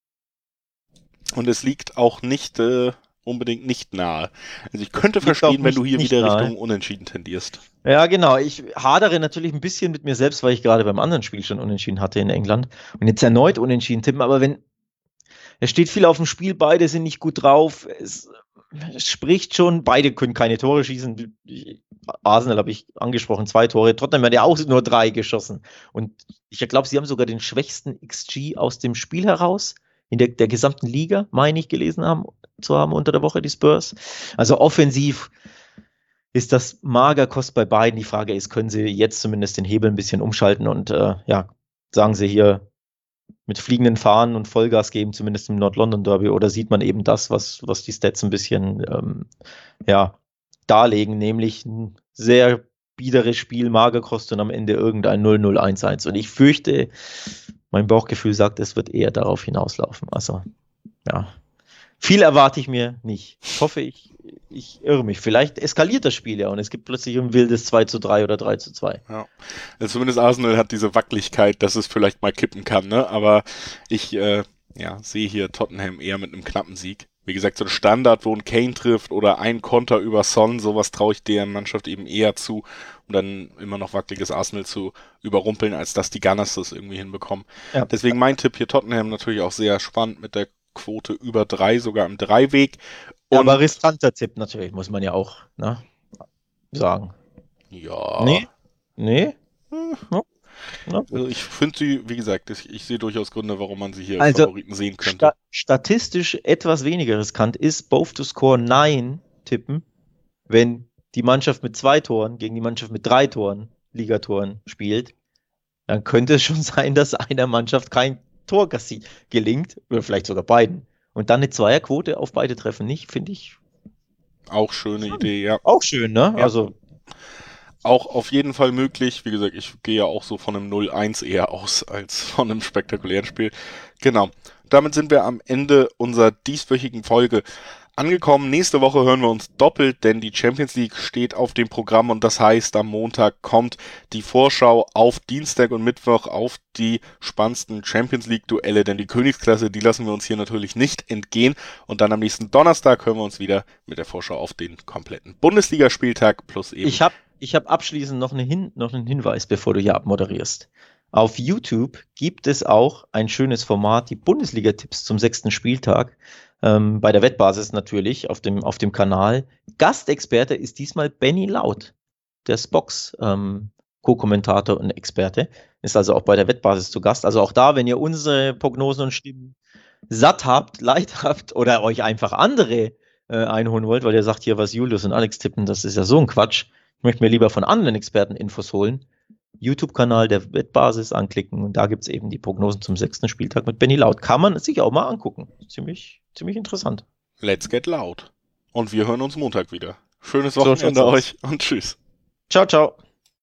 Und es liegt auch nicht äh, unbedingt nicht nahe. Also ich könnte verstehen, wenn du hier wieder nahe. Richtung Unentschieden tendierst. Ja, genau. Ich hadere natürlich ein bisschen mit mir selbst, weil ich gerade beim anderen Spiel schon Unentschieden hatte in England und jetzt erneut Unentschieden tippen. Aber wenn, es steht viel auf dem Spiel, beide sind nicht gut drauf. Es, es spricht schon, beide können keine Tore schießen. Arsenal habe ich angesprochen, zwei Tore. Tottenham hat ja auch nur drei geschossen. Und ich glaube, sie haben sogar den schwächsten X G aus dem Spiel heraus. In der, der gesamten Liga, meine ich, gelesen haben, zu haben unter der Woche, die Spurs. Also offensiv ist das mager Kost bei beiden. Die Frage ist, können sie jetzt zumindest den Hebel ein bisschen umschalten und äh, ja, sagen sie hier mit fliegenden Fahnen und Vollgas geben, zumindest im Nord-London Derby, oder sieht man eben das, was, was die Stats ein bisschen ähm, ja, darlegen, nämlich ein sehr biederes Spiel, mager Kost und am Ende irgendein null null eins eins. Und ich fürchte, mein Bauchgefühl sagt, es wird eher darauf hinauslaufen. Also, ja. Viel erwarte ich mir nicht. Ich hoffe, ich, ich irre mich. Vielleicht eskaliert das Spiel ja und es gibt plötzlich ein wildes zwei zu drei oder drei zu zwei. Ja. Also zumindest Arsenal hat diese Wackeligkeit, dass es vielleicht mal kippen kann, ne? Aber ich äh, ja, sehe hier Tottenham eher mit einem knappen Sieg. Wie gesagt, so ein Standard, wo ein Kane trifft oder ein Konter über Son, sowas traue ich der Mannschaft eben eher zu, um dann immer noch wackeliges Arsenal zu überrumpeln, als dass die Gunners das irgendwie hinbekommen. Ja. Deswegen mein Tipp hier Tottenham natürlich auch sehr spannend mit der Quote über drei, sogar im Dreiweg. Ja, aber riskanter Tipp natürlich, muss man ja auch ne, sagen. Ja. Nee? Nee? Hm. Ja. Also ich finde sie, wie gesagt, ich, ich sehe durchaus Gründe, warum man sie hier also Favoriten sehen könnte. Sta- statistisch etwas weniger riskant ist both to score neun tippen, wenn die Mannschaft mit zwei Toren gegen die Mannschaft mit drei Toren, Ligatoren spielt, dann könnte es schon sein, dass einer Mannschaft kein Tor gelingt, oder vielleicht sogar beiden. Und dann eine Zweierquote auf beide Treffen nicht, finde ich. Auch schöne Idee, ja. Auch schön, ne? Ja. Also auch auf jeden Fall möglich. Wie gesagt, ich gehe ja auch so von einem null eins eher aus als von einem spektakulären Spiel. Genau. Damit sind wir am Ende unserer dieswöchigen Folge angekommen. Nächste Woche hören wir uns doppelt, denn die Champions League steht auf dem Programm und das heißt, am Montag kommt die Vorschau auf Dienstag und Mittwoch auf die spannendsten Champions League Duelle, denn die Königsklasse, die lassen wir uns hier natürlich nicht entgehen und dann am nächsten Donnerstag hören wir uns wieder mit der Vorschau auf den kompletten Bundesligaspieltag plus eben. Ich habe ich hab abschließend noch, eine Hin- noch einen Hinweis, bevor du hier abmoderierst. Auf YouTube gibt es auch ein schönes Format, die Bundesliga-Tipps zum sechsten Spieltag. Ähm, bei der Wettbasis natürlich auf dem, auf dem Kanal. Gastexperte ist diesmal Benny Laut, der Spox ähm, Co-Kommentator und Experte. Ist also auch bei der Wettbasis zu Gast. Also auch da, wenn ihr unsere Prognosen und Stimmen satt habt, leid habt oder euch einfach andere äh, einholen wollt, weil ihr sagt hier, was Julius und Alex tippen, das ist ja so ein Quatsch. Ich möchte mir lieber von anderen Experten Infos holen. YouTube-Kanal der Wettbasis anklicken und da gibt es eben die Prognosen zum sechsten Spieltag mit Benny Laut. Kann man sich auch mal angucken. Ziemlich, ziemlich interessant. Let's get loud. Und wir hören uns Montag wieder. Schönes Wochenende so, euch und tschüss. Ciao, ciao.